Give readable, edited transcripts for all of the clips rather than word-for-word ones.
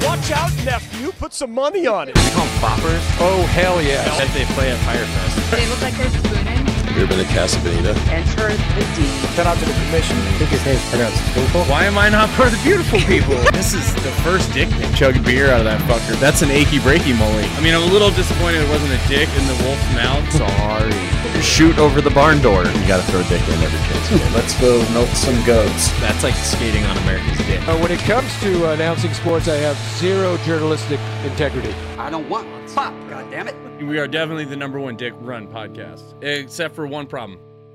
Watch out, nephew. Put some money on it. They call them boppers. Oh, hell yeah. I bet they play at Firefest. They look like they're spooning. Have you ever been to Casa Bonita? Enter the D. Shout out to the commission. I think his name's pronounced Twinkle. Why am I not part of the beautiful people? This is the first dick thing. Chug beer out of that fucker. That's an achy breaky molly. I mean, I'm a little disappointed it wasn't a dick in the wolf's mouth. Sorry. Shoot over the barn door. You gotta throw a dick in every chance you get. Let's go milk some goats. That's like skating on America's dick. When it comes to announcing sports, I have zero journalistic integrity. I don't want pop, goddammit. We are definitely the #1 dick run podcast, except for one problem.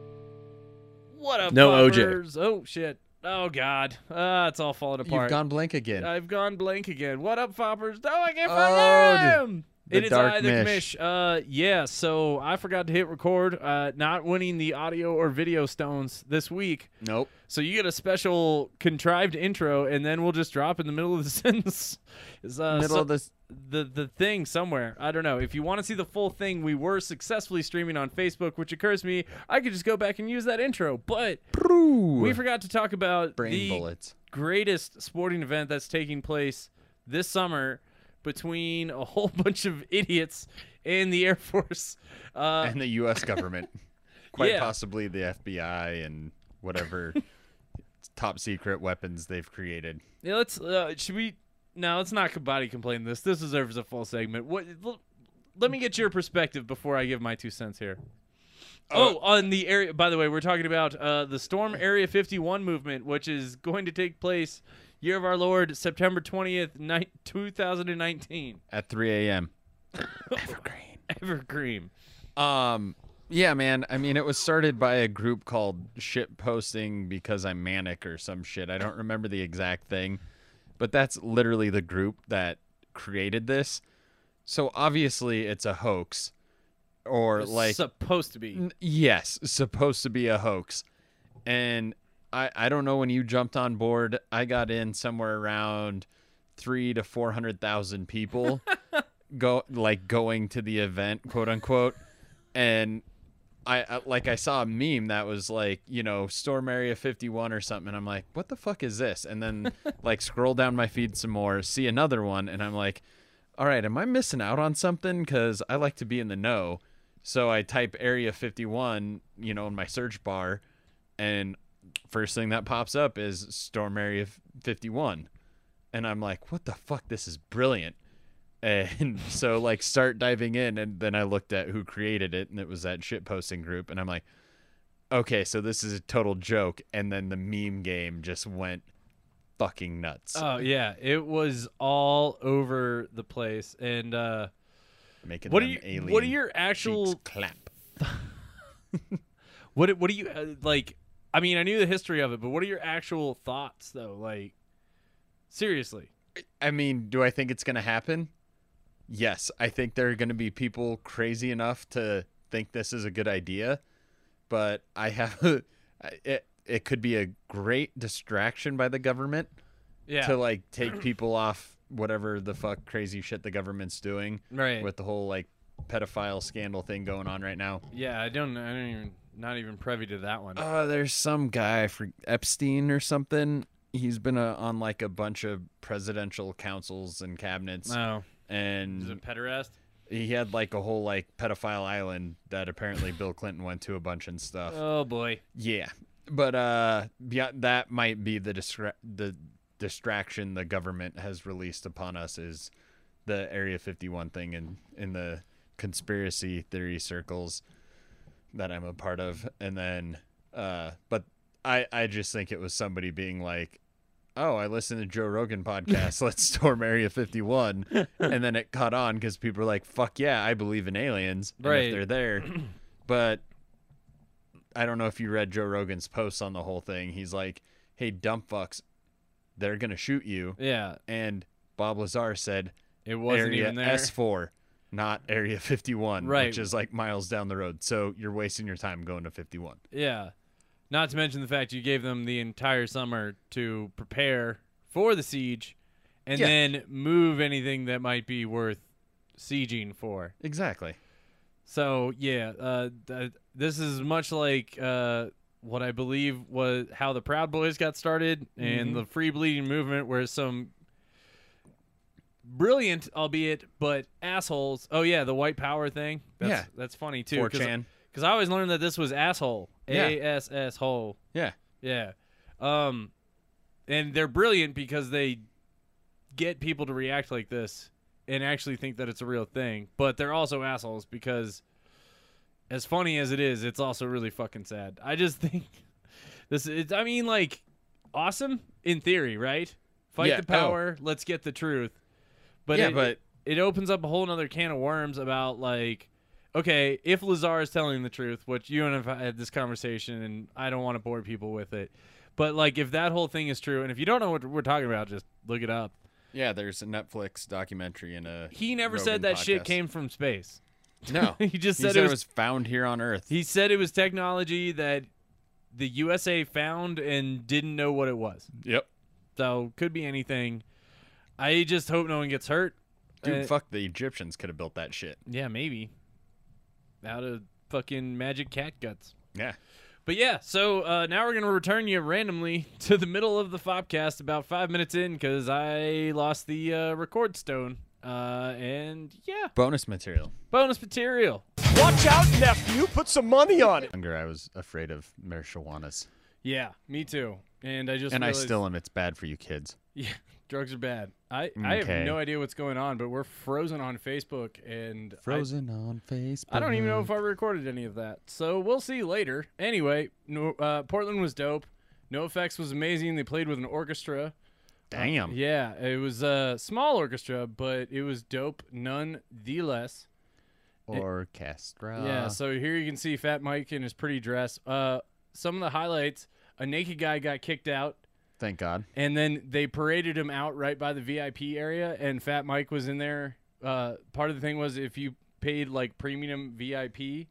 What up, No OJ. boppers? Oh, shit. Oh, God. It's all falling apart. You've gone blank again. I've gone blank again. What up, foppers? No, I can't Oh, find them. the It is dark I, the mish. Kmish. Yeah, so I forgot to hit record, not winning the audio or video stones this week. Nope. So you get a special contrived intro, and then we'll just drop in the middle of the sentence. Middle of this. The thing somewhere. I don't know. If you want to see the full thing, we were successfully streaming on Facebook, which occurs to me, I could just go back and use that intro. But we forgot to talk about Brain the bullets. greatest sporting event that's taking place this summer between a whole bunch of idiots and the Air Force. And the U.S. government. Quite Yeah. possibly the FBI and whatever top secret weapons they've created. Yeah, let's should we? No, let's not body complain this. This deserves a full segment. Let me get your perspective before I give my 2 cents here. On the area. By the way, we're talking about the Storm Area 51 movement, which is going to take place, year of our Lord, September 20th, 2019. At 3 a.m. Evergreen. Yeah, man. I mean, it was started by a group called Shit Posting Because I'm Manic or some shit. I don't remember the exact thing, but that's literally the group that created this. So obviously it's a hoax, or It's like supposed to be. yes, supposed to be a hoax. And I don't know when you jumped on board. I got in somewhere around 300,000 to 400,000 people going to the event, quote unquote, and I saw a meme that was like, you know, Storm Area 51 or something, and I'm like, what the fuck is this? And then like scroll down my feed some more, see another one, and I'm like, all right, am I missing out on something? Because I like to be in the know. So I type Area 51, you know, in my search bar, and first thing that pops up is Storm Area 51. And I'm like, what the fuck? This is brilliant. And so like start diving in, and then I looked at who created it, and it was that shit posting group, and I'm like, okay, so this is a total joke. And then the meme game just went fucking nuts. Oh yeah, it was all over the place. And Making what are them you? alien What are your actual? cheeks clap? What do you like? I mean, I knew the history of it, but what are your actual thoughts though? Like, seriously. I mean, do I think it's gonna happen? Yes, I think there are going to be people crazy enough to think this is a good idea, but I have it could be a great distraction by the government Yeah. to like take people off whatever the fuck crazy shit the government's doing, Right. with the whole like pedophile scandal thing going on right now. Yeah, I don't even not even privy to that one. There's some guy for Epstein or something. He's been on like a bunch of presidential councils and cabinets. No. And Is it pederast? he had like a whole like pedophile island that apparently Bill Clinton went to a bunch and stuff. Oh boy. Yeah, but yeah, that might be the distraction the government has released upon us, is the Area 51 thing in the conspiracy theory circles that I'm a part of. And then but I just think it was somebody being like, oh, I listened to Joe Rogan podcast, let's storm Area 51. And then it caught on because people were like, fuck yeah, I believe in aliens, and Right. if they're there. But I don't know if you read Joe Rogan's posts on the whole thing. He's like, hey, dumb fucks, they're going to shoot you. Yeah. And Bob Lazar said, It wasn't Area even there. S4, not Area 51, Right. which is like miles down the road. So you're wasting your time going to 51. Yeah. Not to mention the fact you gave them the entire summer to prepare for the siege and Yeah. then move anything that might be worth sieging for. Exactly. So, yeah, this is much like what I believe was how the Proud Boys got started and the free bleeding movement, where some brilliant, albeit, but assholes. Oh yeah, the white power thing. That's funny too. 4chan. Because I always learned that this was asshole. Yeah. ASS hole. Yeah. Yeah. And they're brilliant because they get people to react like this and actually think that it's a real thing. But they're also assholes because, as funny as it is, it's also really fucking sad. I just think this is, I mean, like, awesome in theory, right? Fight Yeah. the power. Let's get the truth. But Yeah, it, but- it opens up a whole nother can of worms about, like, okay, if Lazar is telling the truth, which you and I have had this conversation, and I don't want to bore people with it, but, like, if that whole thing is true, and if you don't know what we're talking about, just look it up. Yeah, there's a Netflix documentary and a He never Rogan said that shit podcast. came from space. No. He just He said said it it was found here on Earth. He said it was technology that the USA found and didn't know what it was. Yep. So could be anything. I just hope no one gets hurt. Dude, fuck, the Egyptians could have built that shit. Yeah, maybe. Out of fucking magic cat guts. Yeah. But yeah, so now we're going to return you randomly to the middle of the Fopcast about 5 minutes in because I lost the record stone. And yeah, Bonus material. bonus material. Watch out, nephew. Put some money on it. Younger, I was afraid of marijuana's. Yeah, me too. And I just And I realized- still am. It's bad for you kids. Yeah, drugs are bad. I have Okay. no idea what's going on, but we're frozen on Facebook, and Frozen on Facebook. I don't even know if I recorded any of that. So we'll see later. Anyway, Portland was dope. NoFX was amazing. They played with an orchestra. Damn. Yeah, it was a small orchestra, but it was dope none the less. Orchestra. Yeah, so here you can see Fat Mike in his pretty dress. Some of the highlights, a naked guy got kicked out. Thank God. And then they paraded him out right by the VIP area, and Fat Mike was in there. Part of the thing was if you paid like premium VIP,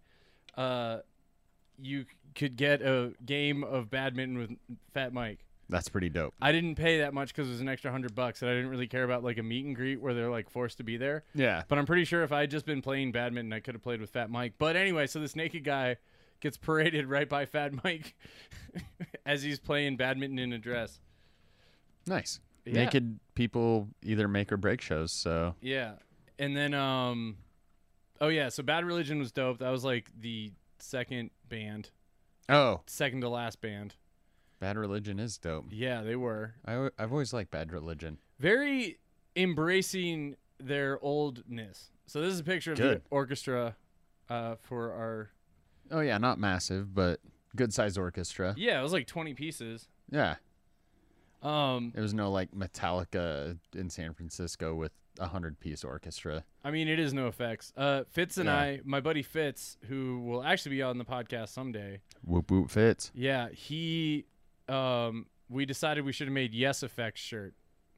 you could get a game of badminton with Fat Mike. That's pretty dope. I didn't pay that much because it was an extra $100, and I didn't really care about like a meet and greet where they're like forced to be there. Yeah. But I'm pretty sure if I had just been playing badminton, I could have played with Fat Mike. But anyway, so this naked guy gets paraded right by Fat Mike as he's playing badminton in a dress. Nice. Yeah. Naked people either make or break shows, so. Yeah. And then oh yeah, so Bad Religion was dope. That was like the second Oh, to last band. Bad Religion is dope. Yeah, they were. I've always liked Bad Religion. Very embracing their oldness. So this is a picture of the Good. orchestra for our Oh, yeah, not massive, but good sized orchestra. Yeah, it was like 20 pieces. Yeah. Um It was no like Metallica in San Francisco with a 100-piece orchestra. I mean, it is no effects. Fitz and Yeah. my buddy Fitz, who will actually be on the podcast someday. Whoop whoop fits. Yeah, he we decided we should have made Yes Effects shirt.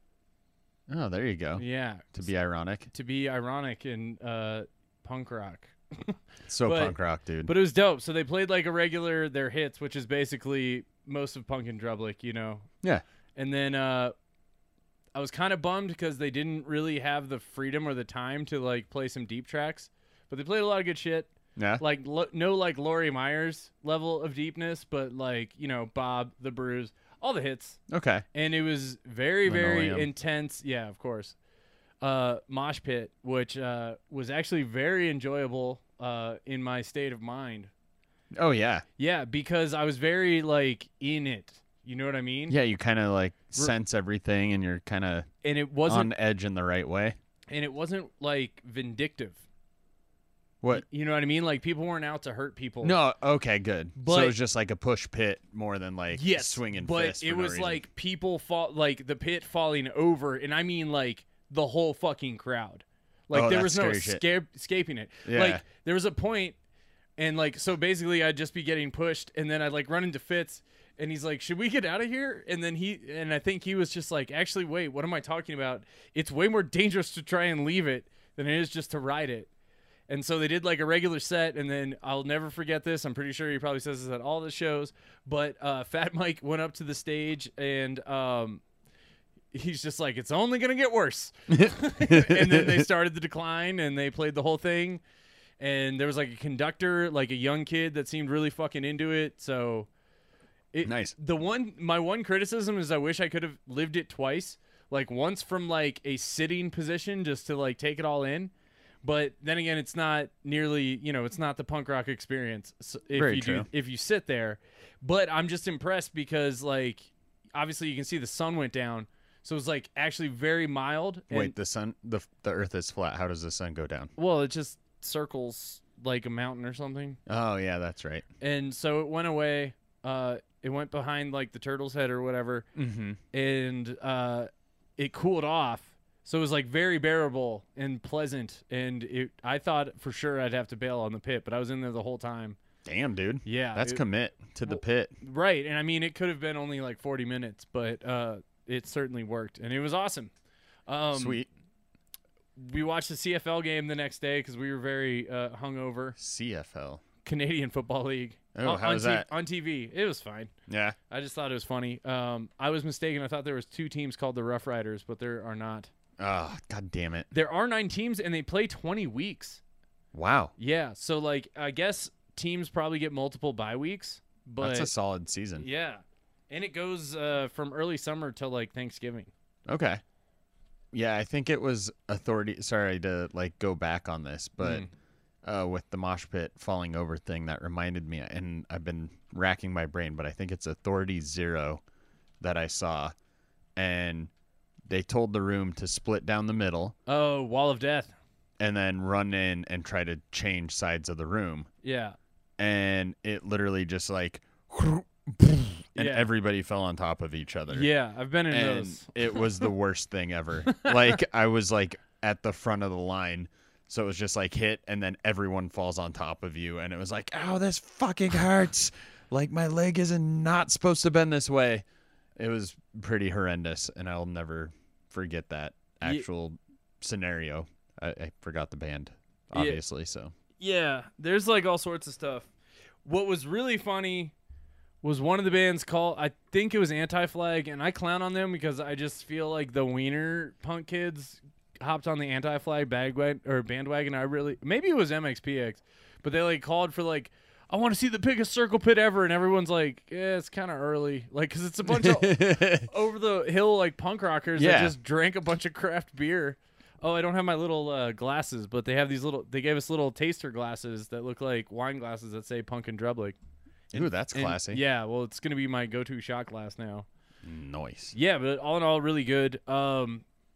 Oh, there you go. Yeah, To be ironic. to be ironic in punk rock. So But- punk rock, dude. But it was dope. So they played like a regular their hits, which is basically most of Punk and Drublic, you know. Yeah. And then I was kind of bummed because they didn't really have the freedom or the time to like play some deep tracks, but they played a lot of good shit. Yeah. Like no like Laurie Myers level of deepness, but like, you know, Bob, The Bruise, all the hits. Okay. And it was very, very Linoleum. intense. Yeah, of course. Mosh Pit, which was actually very enjoyable in my state of mind. Oh, yeah. Yeah, because I was very like in it. You know what I mean? Yeah, you kind of like sense everything and you're kind of And it wasn't on edge in the right way. like vindictive. What? You know what I mean? Like people weren't out to hurt people. No, okay, good. so But- it was just like a push pit more than like Yes, swinging but fist. it for no was reason. like people fall, like the pit falling over, and I mean like the whole fucking crowd. Like Oh, there that's was no scary shit. escaping it. Yeah. Like there was a point, and like so basically I'd just be getting pushed, and then I'd like run into Fitz, and he's like, "Should we get out of here?" And then I think he was just like, "Actually, wait, what am I talking about? It's way more dangerous to try and leave it than it is just to ride it." And so they did like a regular set, and then I'll never forget this. I'm pretty sure he probably says this at all the shows, but Fat Mike went up to the stage, and he's just like, "It's only gonna get worse." And then they started the decline, and they played the whole thing. And there was like a conductor, like a young kid that seemed really fucking into it. So Nice. My one criticism is I wish I could have lived it twice. like once from like a sitting position just to like take it all in. But then again, it's not nearly, it's not the punk rock experience if you sit there. But I'm just impressed because like obviously you can see the sun went down. So it was like actually very mild. Wait, the earth is flat. How does the sun go down? Well, it just circles like a mountain or something. Oh, yeah, that's right. And so it went away. It went behind like the turtle's head or whatever. Mm-hmm. And it cooled off. So it was like very bearable and pleasant. And I thought for sure I'd have to bail on the pit, but I was in there the whole time. Damn, dude. Yeah. That's commit to the pit. Right. And I mean, it could have been only like 40 minutes, but it certainly worked. And it was awesome. Sweet. We watched the CFL game the next day because we were very hungover. CFL. Canadian Football League. Oh, how was that? On TV. It was fine. Yeah. I just thought it was funny. I was mistaken. I thought there was 2 teams called the Rough Riders, but there are not. Oh, God damn it. There are 9 teams, and they play 20 weeks. Wow. Yeah, so, like, I guess teams probably get multiple bye weeks. But that's a solid season. Yeah. And it goes from early summer till, like, Thanksgiving. Okay. Yeah, I think it was Authority. Sorry to, like, go back on this, but with the mosh pit falling over thing, that reminded me, and I've been racking my brain, but I think it's Authority 0 that I saw. And they told the room to split down the middle. Oh, Wall of Death. And then run in and try to change sides of the room. Yeah. And it literally just like, and everybody fell on top of each other. Yeah, I've been in and those. It was the worst thing ever. Like, I was like at the front of the line. So it was just like hit, and then everyone falls on top of you. And it was like, ow, this fucking hurts. Like, my leg is not supposed to bend this way. It was pretty horrendous, and I'll never forget that actual scenario. I forgot the band, obviously, so. Yeah, there's like all sorts of stuff. What was really funny was one of the bands called, I think it was Anti-Flag, and I clown on them because I just feel like the wiener punk kids hopped on the Anti-Flag bandwagon. Maybe it was MXPX, but they like called for like, I want to see the biggest circle pit ever, and everyone's like, yeah, it's kind of early. Like, because it's a bunch of over-the-hill, like, punk rockers that just drank a bunch of craft beer. Oh, I don't have my little glasses, but they have these they gave us little taster glasses that look like wine glasses that say Punk and Drublic. Ooh, that's classy. Yeah, well, it's going to be my go-to shot glass now. Nice. Yeah, but all in all, really good. I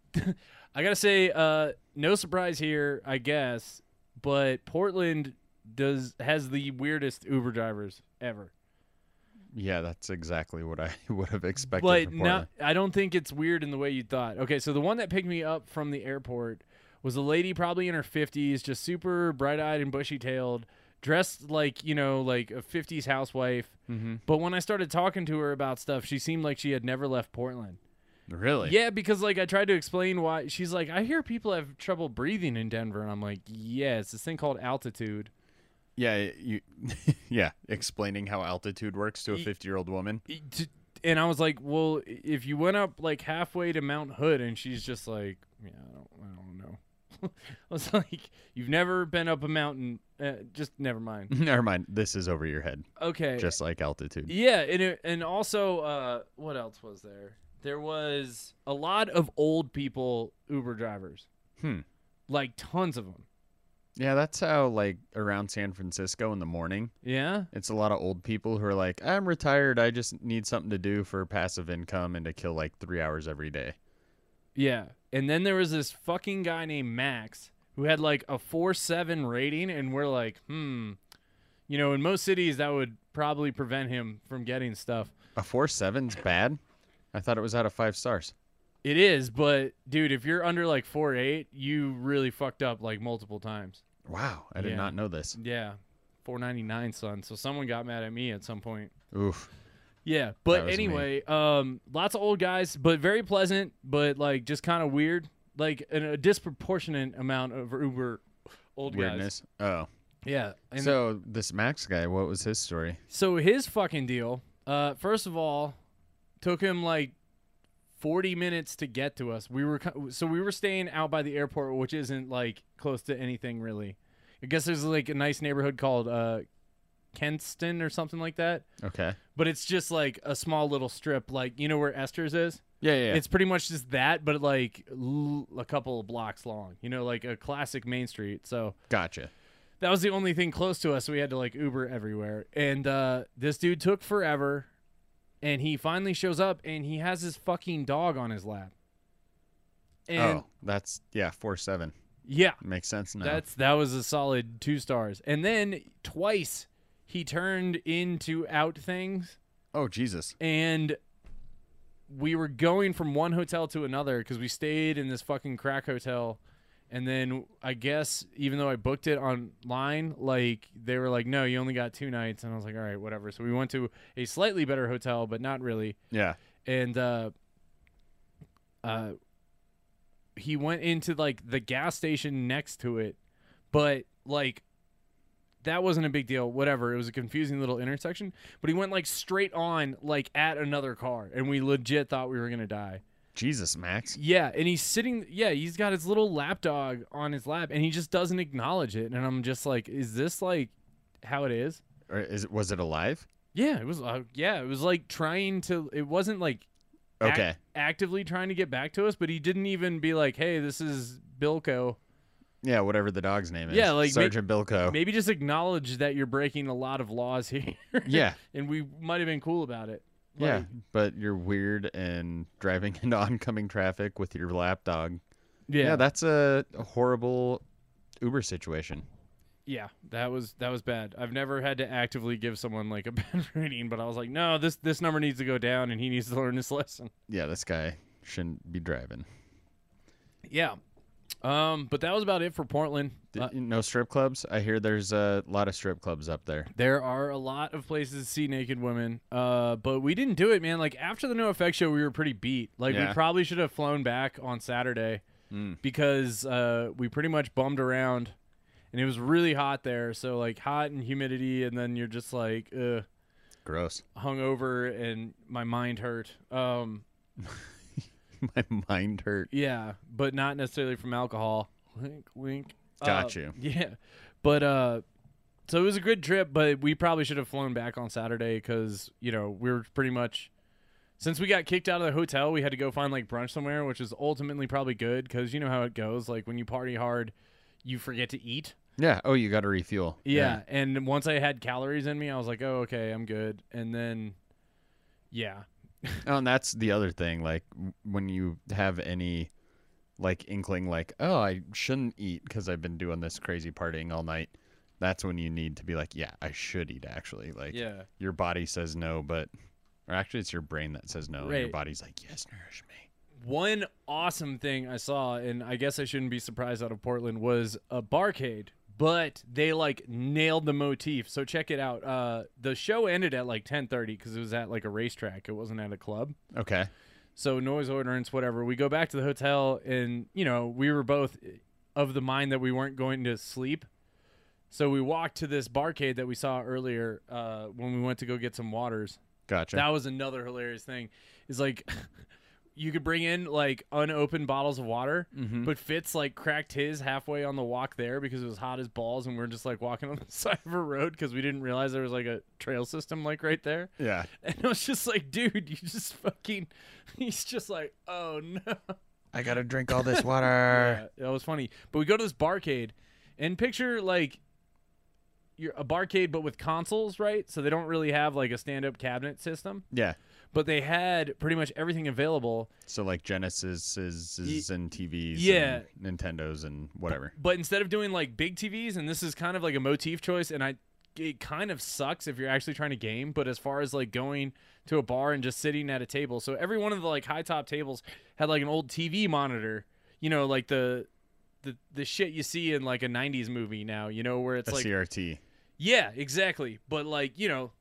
got to say, no surprise here, I guess, but Portland has the weirdest Uber drivers ever. Yeah, that's exactly what I would have expected. But no, I don't think it's weird in the way you thought. Okay, so the one that picked me up from the airport was a lady probably in her 50s, just super bright-eyed and bushy-tailed, dressed like, like a 50s housewife. Mm-hmm. But when I started talking to her about stuff, she seemed like she had never left Portland. Really? Yeah, because like I tried to explain why. She's like, I hear people have trouble breathing in Denver. And I'm like, yeah, it's this thing called altitude. Yeah, yeah, explaining how altitude works to a 50-year-old woman. And I was like, well, if you went up like halfway to Mount Hood, and she's just like, yeah, I don't know. I was like, you've never been up a mountain. Just never mind. Never mind. This is over your head. Okay. Just like altitude. Yeah, and also, what else was there? There was a lot of old people Uber drivers. Like tons of them. Yeah, that's how, like, around San Francisco in the morning. Yeah? It's a lot of old people who are like, I'm retired. I just need something to do for passive income and to kill, like, 3 hours every day. Yeah. And then there was this fucking guy named Max who had, like, a 4.7 rating, and we're like, in most cities that would probably prevent him from getting stuff. A 4.7's bad? I thought it was out of 5 stars. It is, but, dude, if you're under, like, 4.8, you really fucked up, like, multiple times. Wow, I did not know this. Yeah, 4.99, son. So someone got mad at me at some point. Oof. Yeah, but anyway, lots of old guys, but very pleasant, but, like, just kind of weird. Like, a disproportionate amount of Uber old weirdness. guys. Oh. Yeah. And so, this Max guy, what was his story? So, his fucking deal, first of all, took him, like, 40 minutes to get to us. We were staying out by the airport, which isn't like close to anything really. I guess there's like a nice neighborhood called Kenston or something like that. Okay. But it's just like a small little strip, like you know where Esther's is. Yeah. It's pretty much just that, but like a couple of blocks long. You know, like a classic main street. So Gotcha. that was the only thing close to us, so we had to like Uber everywhere. And this dude took forever, and he finally shows up, and he has his fucking dog on his lap. And that's 4-7. yeah, Makes sense now. that was a solid 2 stars. And then twice he turned into out things, Oh, Jesus. and we were going from one hotel to another because we stayed in this fucking crack hotel. And then I guess even though I booked it online, like they were like, no, you only got 2 nights. And I was like, all right, whatever. So we went to a slightly better hotel, but not really. Yeah. And he went into like the gas station next to it, but like that wasn't a big deal. Whatever. It was a confusing little intersection, but he went like straight on like at another car, and we legit thought we were going to die. Jesus, Max. Yeah, and he's sitting. Yeah, he's got his little lapdog on his lap, and he just doesn't acknowledge it. And I'm just like, is this like how it is? Or was it alive? Yeah, it was. It was like trying to. It wasn't like Okay. actively trying to get back to us, but he didn't even be like, "Hey, this is Bilko." Yeah, whatever the dog's name is. Yeah, like Sergeant Bilko. Maybe just acknowledge that you're breaking a lot of laws here. Yeah. And we might have been cool about it. Yeah, Like, but you're weird and driving into oncoming traffic with your lapdog. yeah, Yeah, that's a horrible Uber situation. Yeah, that was bad. I've never had to actively give someone like a bad rating, but I was like, no, this number needs to go down, and he needs to learn this lesson. Yeah, this guy shouldn't be driving. Yeah, but that was about it for Portland. No strip clubs? I hear there's a lot of strip clubs up there. There are a lot of places to see naked women, but we didn't do it, man. Like after the NoFX show, we were pretty beat. Like we Yeah. probably should have flown back on Saturday because we pretty much bummed around. And it was really hot there, so like hot and humidity, and then you're just like Gross. hungover, and my mind hurt. My mind hurt. Yeah, but not necessarily from alcohol. Wink, wink. Got you. Yeah, but so it was a good trip, but we probably should have flown back on Saturday because we were pretty much, since we got kicked out of the hotel, we had to go find like brunch somewhere, which is ultimately probably good because you know how it goes. Like when you party hard, you forget to eat. Yeah. Oh, you got to refuel. Yeah, and once I had calories in me, I was like, oh, okay, I'm good. And then, yeah. Oh, and that's the other thing. Like when you have any like inkling, like, oh, I shouldn't eat because I've been doing this crazy partying all night. That's when you need to be like, yeah, I should eat. Actually, like, Yeah. your body says no, or actually, it's your brain that says no, and your Right. body's like, yes, nourish me. One awesome thing I saw, and I guess I shouldn't be surprised out of Portland, was a barcade. But they like nailed the motif. So check it out. The show ended at like 10:30 because it was at like a racetrack. It wasn't at a club. Okay. So noise ordinance, whatever. We go back to the hotel, and we were both of the mind that we weren't going to sleep. So we walked to this barcade that we saw earlier when we went to go get some waters. Gotcha. That was another hilarious thing. Is like you could bring in like unopened bottles of water, but Fitz like cracked his halfway on the walk there because it was hot as balls, and we're just like walking on the side of a road because we didn't realize there was like a trail system like right there. Yeah. And I was just like, dude, you just fucking. He's just like, oh no. I gotta drink all this water. Yeah, that was funny. But we go to this barcade, and picture like you're a barcade but with consoles, right? So they don't really have like a stand-up cabinet system, Yeah. but they had pretty much everything available. So like Genesis and TVs, Yeah. and Nintendos and whatever. But instead of doing like big TVs, and this is kind of like a motif choice, and it kind of sucks if you're actually trying to game, but as far as like going to a bar and just sitting at a table, so every one of the like high top tables had like an old TV monitor, like the shit you see in like a 90s movie now, where it's A like CRT. yeah, exactly. But like,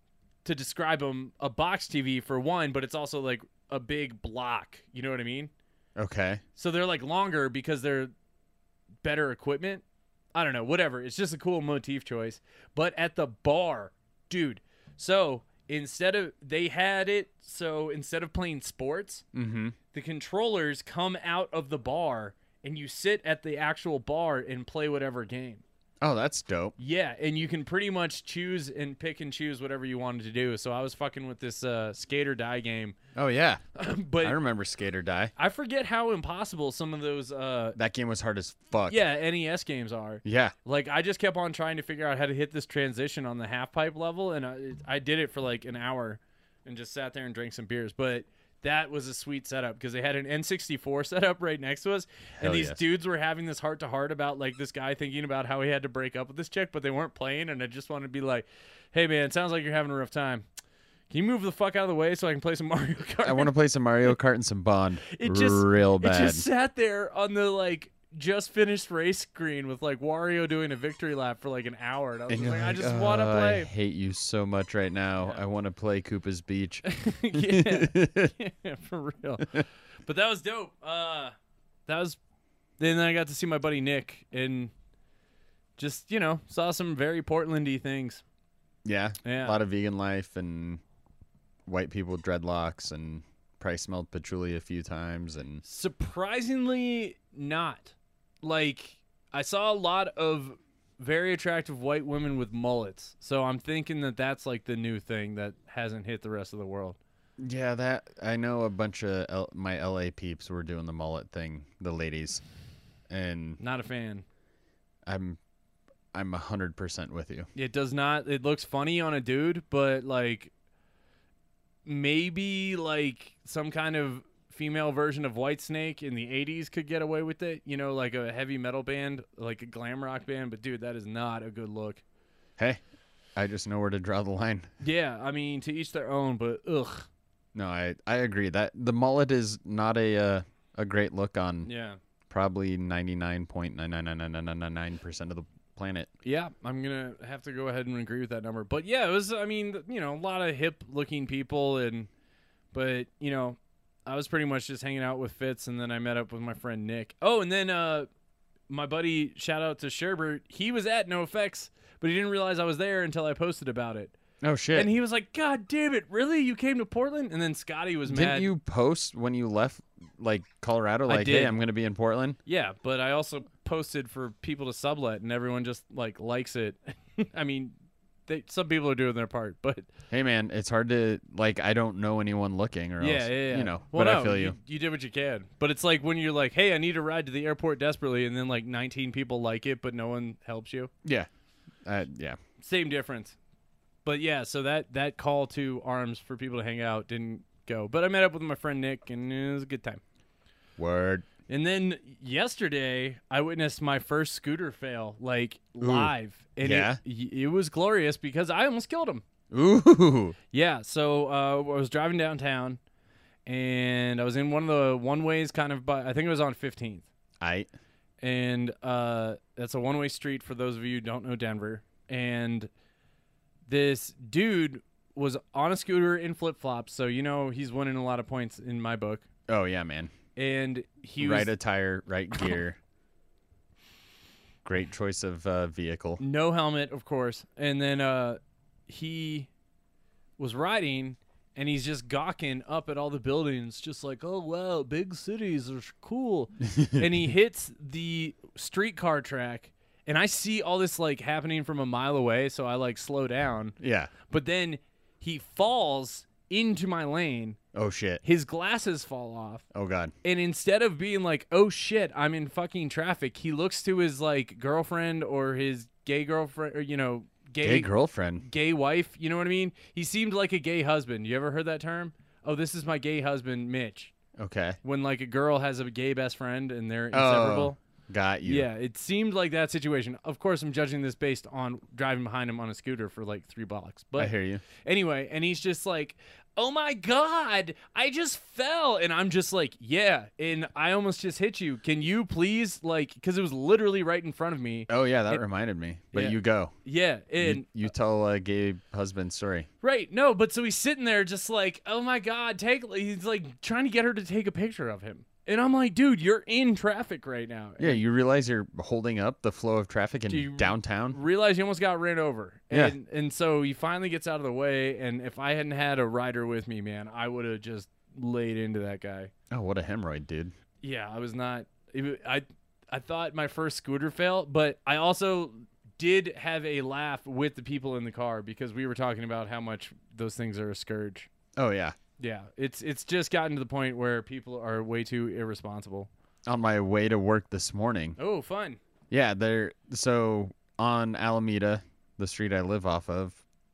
to describe them, a box TV for one, but it's also like a big block, you know what I mean? Okay. So they're like longer because they're better equipment. I don't know, whatever. It's just a cool motif choice. But at the bar, dude, so instead of playing sports, the controllers come out of the bar and you sit at the actual bar and play whatever game. Oh, that's dope. Yeah, and you can pretty much choose and pick and choose whatever you wanted to do. So I was fucking with this Skate or Die game. Oh yeah, But I remember Skate or Die. I forget how impossible some of those That game was hard as fuck. NES games are. Yeah. Like, I just kept on trying to figure out how to hit this transition on the half pipe level, and I did it for like an hour and just sat there and drank some beers. But that was a sweet setup because they had an N64 setup right next to us, and Hell these yes. dudes were having this heart-to-heart about, like, this guy thinking about how he had to break up with this chick, but they weren't playing, and I just wanted to be like, hey, man, it sounds like you're having a rough time. Can you move the fuck out of the way so I can play some Mario Kart? I want to play some Mario Kart and some Bond. It just real It bad. just sat there on the, like, just finished race screen with, like, Wario doing a victory lap for, like, an hour. And I was And just you're like, I like, just want to "Oh, I play. hate you so much right now. I want to play Koopa's Beach. yeah, for real. But that was dope. Then I got to see my buddy Nick and just, saw some very Portlandy things. Yeah. Yeah. A lot of vegan life and white people with dreadlocks, and probably smelled patchouli a few times. And Surprisingly not. Like, I saw a lot of very attractive white women with mullets. So I'm thinking that that's like the new thing that hasn't hit the rest of the world. yeah, that I know a bunch of my LA peeps were doing the mullet thing, the ladies, and Not a fan. I'm 100% with you. It does not. It looks funny on a dude, but like maybe like some kind of female version of Whitesnake in the 80s could get away with it. Like a heavy metal band, like a glam rock band. But dude, that is not a good look. Hey, I just know where to draw the line. Yeah, I mean, to each their own. But ugh. No, I agree that the mullet is not a great look on Yeah. probably 99.99999% of the planet. Yeah, I'm going to have to go ahead and agree with that number. But yeah, it was, I mean, a lot of hip looking people. But I was pretty much just hanging out with Fitz, and then I met up with my friend Nick. Oh, and then my buddy, shout out to Sherbert, he was at NoFX, but he didn't realize I was there until I posted about it. Oh shit! And he was like, God damn it, really? You came to Portland? And then Scotty was mad. Didn't you post when you left, like Colorado, like, did. hey, I'm gonna be in Portland? Yeah, but I also posted for people to sublet, and everyone just likes it. I mean, some people are doing their part, but Hey man, it's hard to I don't know anyone looking or else, Well, but no, I feel you. You did what you can, but it's like when you're like, hey, I need a ride to the airport desperately, and then 19 people like it, but no one helps you. Yeah, Same difference. But yeah, so that call to arms for people to hang out didn't go. But I met up with my friend Nick, and it was a good time. Word. And then yesterday, I witnessed my first scooter fail, live. And Yeah? it was glorious because I almost killed him. Ooh. Yeah, so I was driving downtown, and I was in one of the one-ways kind of I think it was on 15th. And that's a one-way street for those of you who don't know Denver. And this dude was on a scooter in flip-flops, so he's winning a lot of points in my book. Oh yeah, man. And he was Right attire, right gear. Great choice of vehicle. no helmet, of course. And then he was riding, and he's just gawking up at all the buildings, just like, oh, wow, big cities are cool. And he hits the streetcar track, and I see all this happening from a mile away, so I slow down. Yeah. But then he falls into my lane. Oh shit. His glasses fall off. Oh god. And instead of being like, oh shit, I'm in fucking traffic, he looks to his girlfriend or his gay girlfriend or, Gay girlfriend. gay wife. You know what I mean? He seemed like a gay husband. You ever heard that term? Oh, this is my gay husband, Mitch. Okay. When a girl has a gay best friend and they're inseparable. Got you. Yeah, it seemed like that situation. Of course, I'm judging this based on driving behind him on a scooter for $3 blocks. But I hear you. anyway, and he's just like, oh my God, I just fell. And I'm just like, yeah, and I almost just hit you. Can you please, because it was literally right in front of me. Oh yeah, that reminded me. But Yeah. you go. Yeah, and You tell a gay husband's story. right, no, but so he's sitting there just like, oh my God, he's trying to get her to take a picture of him. And I'm like, dude, you're in traffic right now. Yeah, you realize you're holding up the flow of traffic in Do you downtown? Realize you almost got ran over. Yeah. And so he finally gets out of the way, and if I hadn't had a rider with me, man, I would have just laid into that guy. Oh, what a hemorrhoid, dude. Yeah, I was not I thought my first scooter fail, but I also did have a laugh with the people in the car because we were talking about how much those things are a scourge. Oh yeah. Yeah, it's just gotten to the point where people are way too irresponsible. On my way to work this morning. Oh, fun. Yeah, so on Alameda, the street I live off of,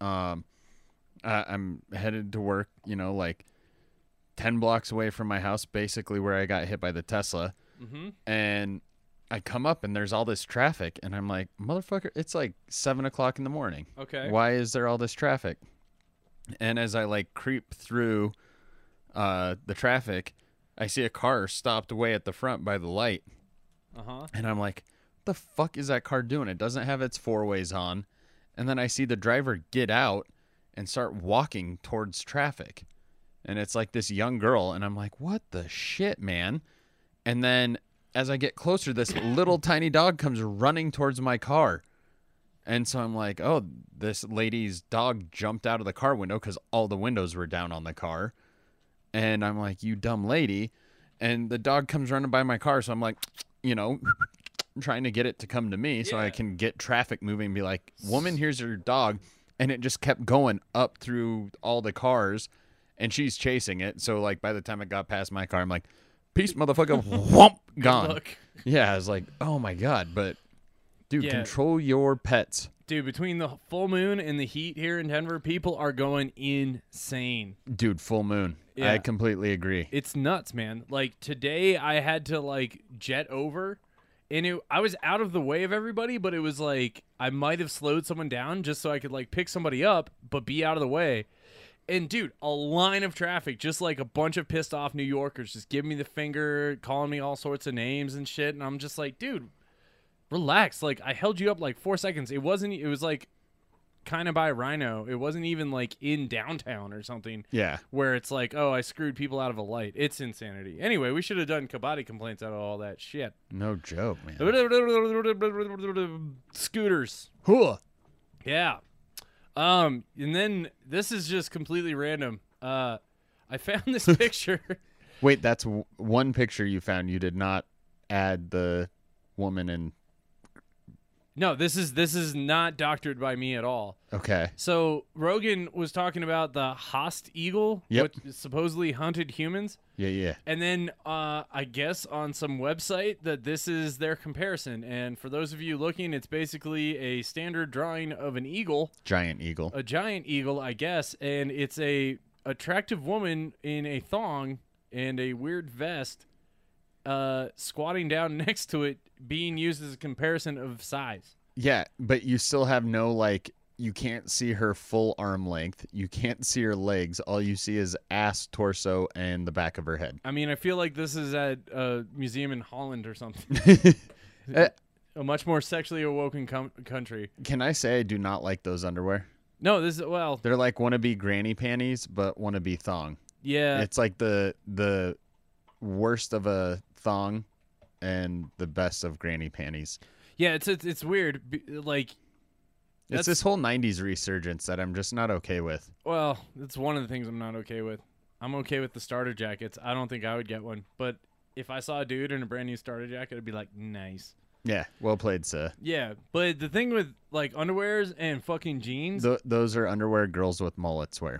I'm headed to work, like 10 blocks away from my house, basically where I got hit by the Tesla. Mm-hmm. And I come up and there's all this traffic, and I'm like, motherfucker, it's like 7 o'clock in the morning. Okay. Why is there all this traffic? And as I like creep through the traffic, I see a car stopped way at the front by the light. Uh-huh. And I'm like, what the fuck is that car doing? It doesn't have its four ways on. And then I see the driver get out and start walking towards traffic. And it's like this young girl. And I'm like, what the shit, man? And then as I get closer, this little tiny dog comes running towards my car. And so I'm like, oh, this lady's dog jumped out of the car window because all the windows were down on the car. And I'm like, you dumb lady. And the dog comes running by my car. So I'm like, trying to get it to come to me so I can get traffic moving and be like, woman, here's your dog. And it just kept going up through all the cars. And she's chasing it. So, like, by the time it got past my car, I'm like, peace, motherfucker. Whomp, gone. Look. Yeah, I was like, oh, my God. But, dude, Yeah. control your pets. Dude, between the full moon and the heat here in Denver, people are going insane. Dude, full moon. Yeah. I completely agree. It's nuts, man. Like, today I had to, like, jet over, and I was out of the way of everybody, but it was like I might have slowed someone down just so I could, like, pick somebody up, but be out of the way. And, dude, a line of traffic, just like a bunch of pissed off New Yorkers just giving me the finger, calling me all sorts of names and shit, and I'm just like, dude, relax. Like, I held you up like 4 seconds. It was like kind of by Rhino. It wasn't even like in downtown or something Yeah. where it's like, oh, I screwed people out of a light. It's insanity. Anyway, we should have done Kabaddi complaints out of all that shit. No joke, man. Scooters. Hooah. Yeah. And then this is just completely random. I found this picture. Wait, that's one picture you found. You did not add the woman in. No, this is not doctored by me at all. Okay. So Rogan was talking about the Haast eagle, Yep. which supposedly hunted humans, Yeah. and then I guess on some website that this is their comparison. And for those of you looking, it's basically a standard drawing of an eagle, Giant eagle. a giant eagle, I guess, and it's a attractive woman in a thong and a weird vest, squatting down next to it, being used as a comparison of size. Yeah, but you still have no, like, you can't see her full arm length. You can't see her legs. All you see is ass, torso, and the back of her head. I mean, I feel like this is at a museum in Holland or something. A much more sexually awoken country. Can I say I do not like those underwear? No, this is, well, They're like wannabe granny panties, but wannabe thong. yeah. It's like the worst of a thong and the best of granny panties. Yeah, it's weird. Like, It's this whole 90s resurgence that I'm just not okay with. well, it's one of the things I'm not okay with. I'm okay with the starter jackets. I don't think I would get one. But if I saw a dude in a brand new starter jacket, I'd be like, nice. Yeah, well played, sir. Yeah, but the thing with, like, underwears and fucking jeans, Those are underwear girls with mullets wear.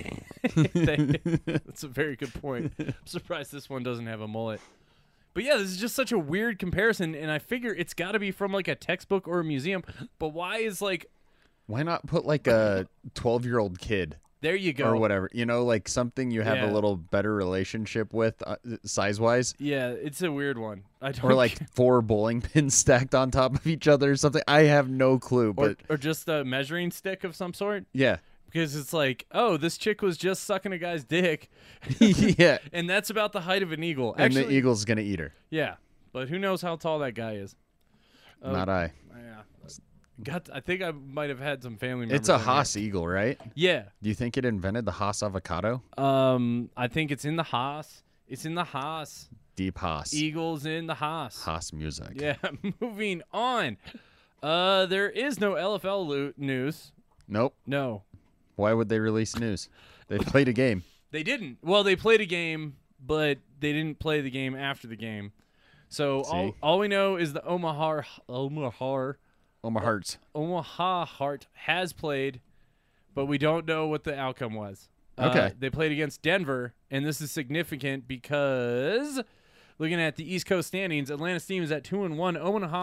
that's a very good point. I'm surprised this one doesn't have a mullet. But yeah, this is just such a weird comparison, and I figure it's got to be from, like, a textbook or a museum. But why is, like, Why not put like a 12-year-old kid there you go. or whatever? You know, like something you have Yeah. a little better relationship with size-wise. Yeah, it's a weird one. I don't Or like 4 bowling pins stacked on top of each other or something. I have no clue, but or just a measuring stick of some sort. yeah. Because it's like, oh, this chick was just sucking a guy's dick. Yeah. And that's about the height of an eagle. And Actually, the eagle's going to eat her. yeah. But who knows how tall that guy is. Not I. Yeah. I think I might have had some family members. It's a in there. Haas eagle, right? Yeah. Do you think it invented the Haas avocado? I think it's in the Haas. It's in the Haas. Deep Haas. Eagles in the Haas. Haas music. Yeah. Moving on. There is no LFL news. Nope. No. Why would they release news? They played a game. They didn't. Well, they played a game, but they didn't play the game after the game. So See? all we know is the Omaha Omaha Hearts. Omaha Heart has played, but we don't know what the outcome was. Okay. They played against Denver, and this is significant because looking at the East Coast standings, Atlanta Steam is at 2-1.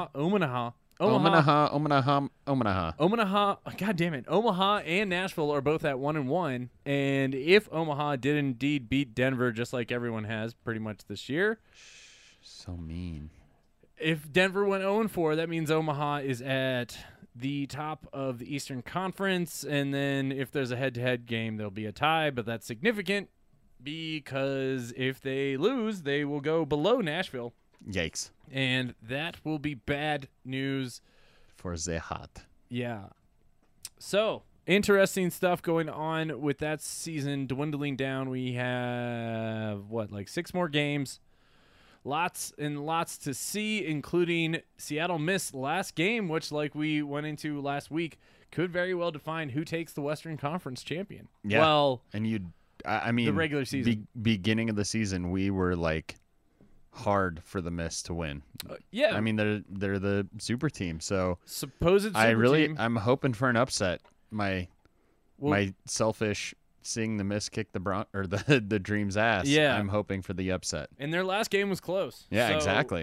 Omaha, God damn it. Omaha and Nashville are both at 1-1. And if Omaha did indeed beat Denver, just like everyone has pretty much this year, So mean. if Denver went 0-4, that means Omaha is at the top of the Eastern Conference. And then if there's a head-to-head game, there'll be a tie. But that's significant because if they lose, they will go below Nashville. Yikes. And that will be bad news. For the hot. Yeah. So, interesting stuff going on with that season dwindling down. We have, 6 more games. Lots and lots to see, including Seattle missed last game, which, like we went into last week, could very well define who takes the Western Conference champion. Yeah. Well, And I mean, the regular season. Beginning of the season, we were like hard for the Mist to win. yeah. I mean, they're the super team, so supposed super team. I'm hoping for an upset. My Well, selfish seeing the Mist kick the Dream's ass. Yeah. I'm hoping for the upset. and their last game was close. Yeah, So, exactly.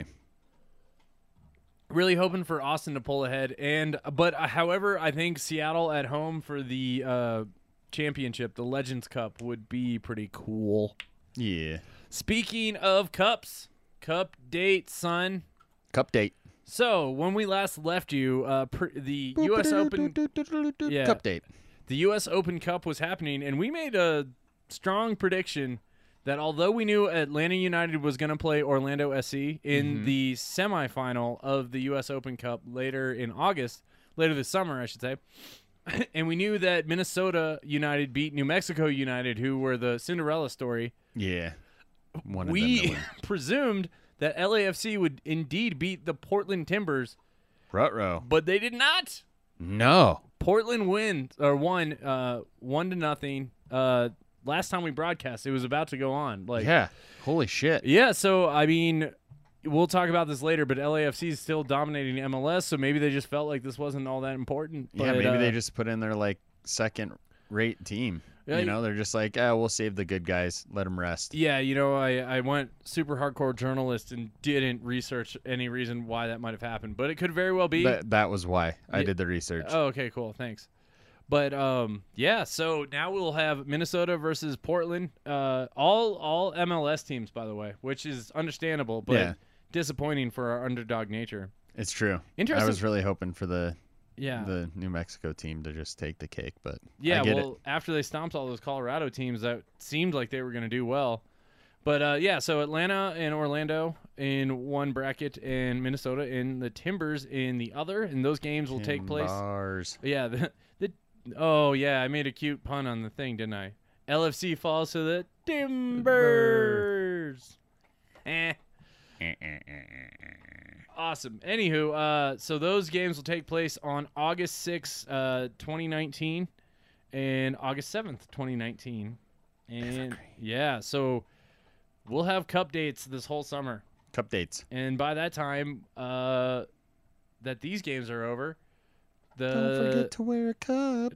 Really hoping for Austin to pull ahead, but however, I think Seattle at home for the championship, the Legends Cup, would be pretty cool. Yeah. Speaking of cups, cup date, son. Cup date. So when we last left you, the U.S. Open, yeah. Cup date. the U.S. Open Cup was happening, and we made a strong prediction that although we knew Atlanta United was going to play Orlando SC in the semifinal of the U.S. Open Cup later this summer, I should say, and we knew that Minnesota United beat New Mexico United, who were the Cinderella story, Yeah. One of them to we win. presumed that LAFC would indeed beat the Portland Timbers, Ruh-roh. but they did not. No. Portland won 1-0. Last time we broadcast, it was about to go on. Yeah. Holy shit. Yeah. So I mean, we'll talk about this later, but LAFC is still dominating MLS, so maybe they just felt like this wasn't all that important. Yeah, But, maybe they just put in their like second-rate team. Yeah, They're just like, we'll save the good guys, let them rest. Yeah, I went super hardcore journalist and didn't research any reason why that might have happened, but it could very well be. That was why I Yeah. did the research. Oh, okay, cool. Thanks. But yeah, so now we'll have Minnesota versus Portland. All MLS teams, by the way, which is understandable, but Yeah. disappointing for our underdog nature. It's true. Interesting. I was really hoping for the New Mexico team to just take the cake, but Yeah, I get well, after they stomped all those Colorado teams, that seemed like they were going to do well. But yeah, so Atlanta and Orlando in one bracket, and Minnesota and the Timbers in the other, and those games will take place. Timbers. Yeah, I made a cute pun on the thing, didn't I? LFC falls to the Timbers. Awesome. Anywho, so those games will take place on August 6th, 2019, and August 7th, 2019. And yeah, so we'll have cup dates this whole summer. Cup dates. And by that time, that these games are over, Don't forget to wear a cup.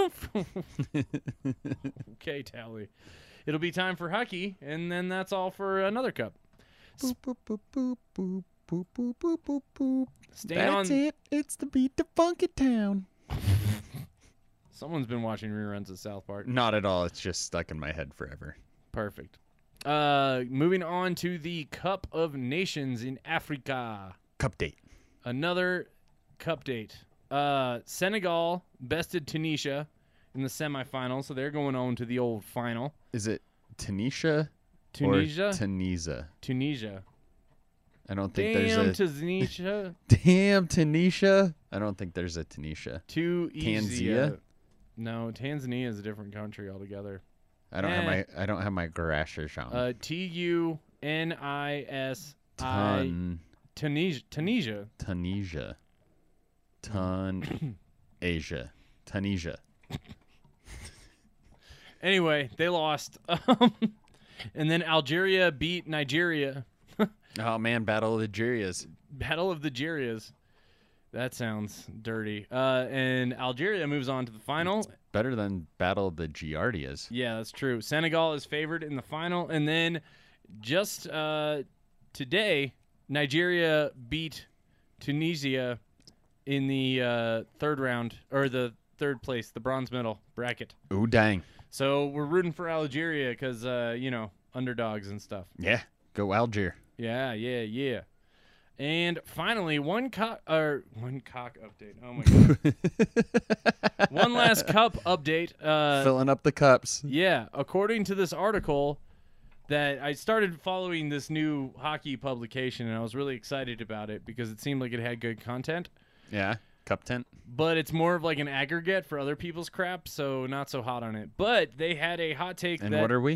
Okay, Tally. It'll be time for hockey, and then that's all for another cup. Boop, boop, boop, boop, boop, boop, boop, boop, boop, boop. Staying That's on. it. It's the beat to Funky Town. Someone's been watching reruns of South Park. Not at all. It's just stuck in my head forever. Perfect. Moving on to the Cup of Nations in Africa. Cup date. Another cup date. Senegal bested Tunisia in the semifinal, so they're going on to the old final. Is it Tunisia? Tunisia? Or Tunisia. Tunisia. I don't think Damn, there's a Tunisia. Damn Tunisia. I don't think there's a Tunisia. Tanzania. No, Tanzania is a different country altogether. I don't have my garages on. Tunisia. Tunisia. Tunisia. Asia. Tunisia. Anyway, they lost. And then Algeria beat Nigeria. Oh man, Battle of the Jerias. Battle of the Jerias. That sounds dirty. And Algeria moves on to the final. Better than Battle of the Giardias. Yeah, that's true. Senegal is favored in the final. And then just today, Nigeria beat Tunisia in the third round, or the third place, the bronze medal bracket. Ooh, dang. So we're rooting for Algeria because, underdogs and stuff. Yeah, go Algier. Yeah. And finally, one cock update. Oh my god. One last cup update. Filling up the cups. Yeah, according to this article that I started following this new hockey publication, and I was really excited about it because it seemed like it had good content. Yeah, cup tent. But it's more of like an aggregate for other people's crap, so not so hot on it. But they had a hot take And that... what are we?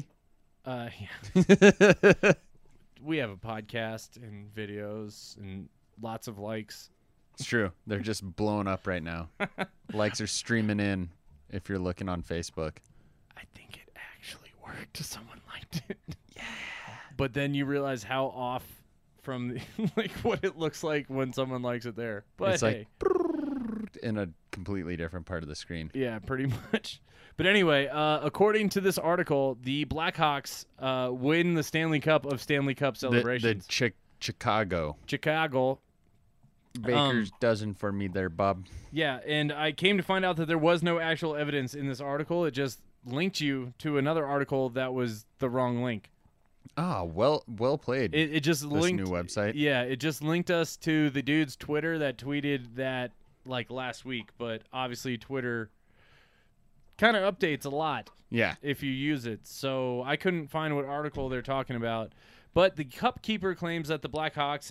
Yeah. We have a podcast and videos and lots of likes. It's true. They're just blowing up right now. Likes are streaming in if you're looking on Facebook. I think it actually worked. Someone liked it. Yeah. But then you realize how off from the, what it looks like when someone likes it there. But It's hey, like in a completely different part of the screen. yeah, pretty much. But anyway, according to this article, the Blackhawks win the Stanley Cup of Stanley Cup celebrations. Chicago. Chicago. Baker's dozen for me there, Bob. Yeah, and I came to find out that there was no actual evidence in this article. It just linked you to another article that was the wrong link. Ah, well played. It just this linked new website. Yeah, it just linked us to the dude's Twitter that tweeted that like last week, but obviously Twitter kind of updates a lot Yeah. if you use it. So I couldn't find what article they're talking about. But the cup keeper claims that the Blackhawks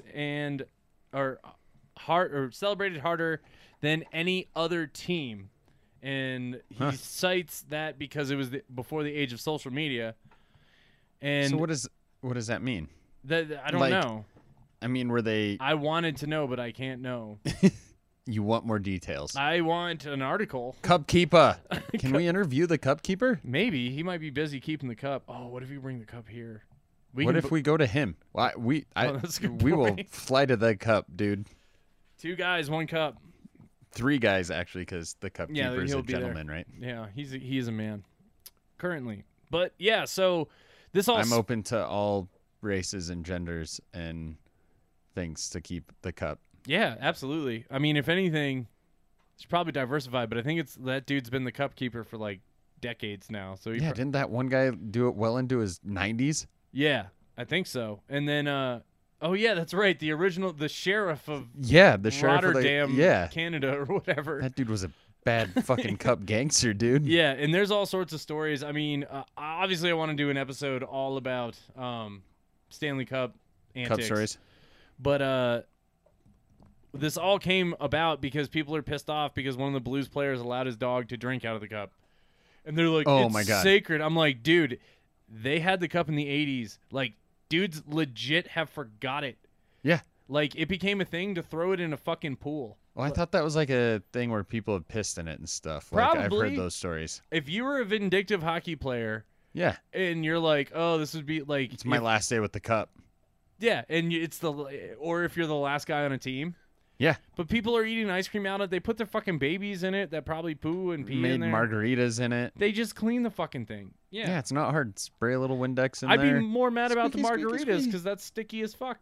are celebrated harder than any other team. And he cites that because it was before the age of social media. And So what does that mean? I don't like, know. I mean, were they? I wanted to know, but I can't know. You want more details? I want an article. Cup keeper. Can we interview the cup keeper? Maybe he might be busy keeping the cup. Oh, what if you bring the cup here? What if we go to him? Why that's a good we will point. fly to the cup, dude. 2 guys, 1 cup. 3 guys actually, because the cup Yeah, keeper is he'll a be there. gentleman, right? Yeah, he is a man currently. But yeah, so this all I'm open to all races and genders and things to keep the cup. Yeah, absolutely. I mean, if anything, it's probably diversified, but I think it's that dude's been the cup keeper for like decades now. So Yeah, didn't that one guy do it well into his 90s? yeah, I think so. And then oh yeah, that's right. The sheriff of Yeah, the sheriff Rotterdam, yeah. Canada or whatever. That dude was a bad fucking cup gangster, dude. Yeah, and there's all sorts of stories. I mean, obviously I want to do an episode all about Stanley Cup antics. Cup stories. But this all came about because people are pissed off because one of the Blues players allowed his dog to drink out of the cup. And they're like, Oh it's my God. sacred. I'm like, dude, they had the cup in the 80s. Like, dudes legit have forgot it. Yeah. Like, it became a thing to throw it in a fucking pool. Well, I thought that was like a thing where people have pissed in it and stuff. Like, I've Probably. heard those stories. If you were a vindictive hockey player Yeah. and you're like, oh, this would be like... It's my last day with the cup. Yeah, and or if you're the last guy on a team. Yeah. But people are eating ice cream out of it. They put their fucking babies in it that probably poo and pee Made in there. margaritas in it. They just clean the fucking thing. Yeah. Yeah, it's not hard. Spray a little Windex in I'd there. be more mad about the Squeaky, squeaky, margaritas squeaky. because that's sticky as fuck.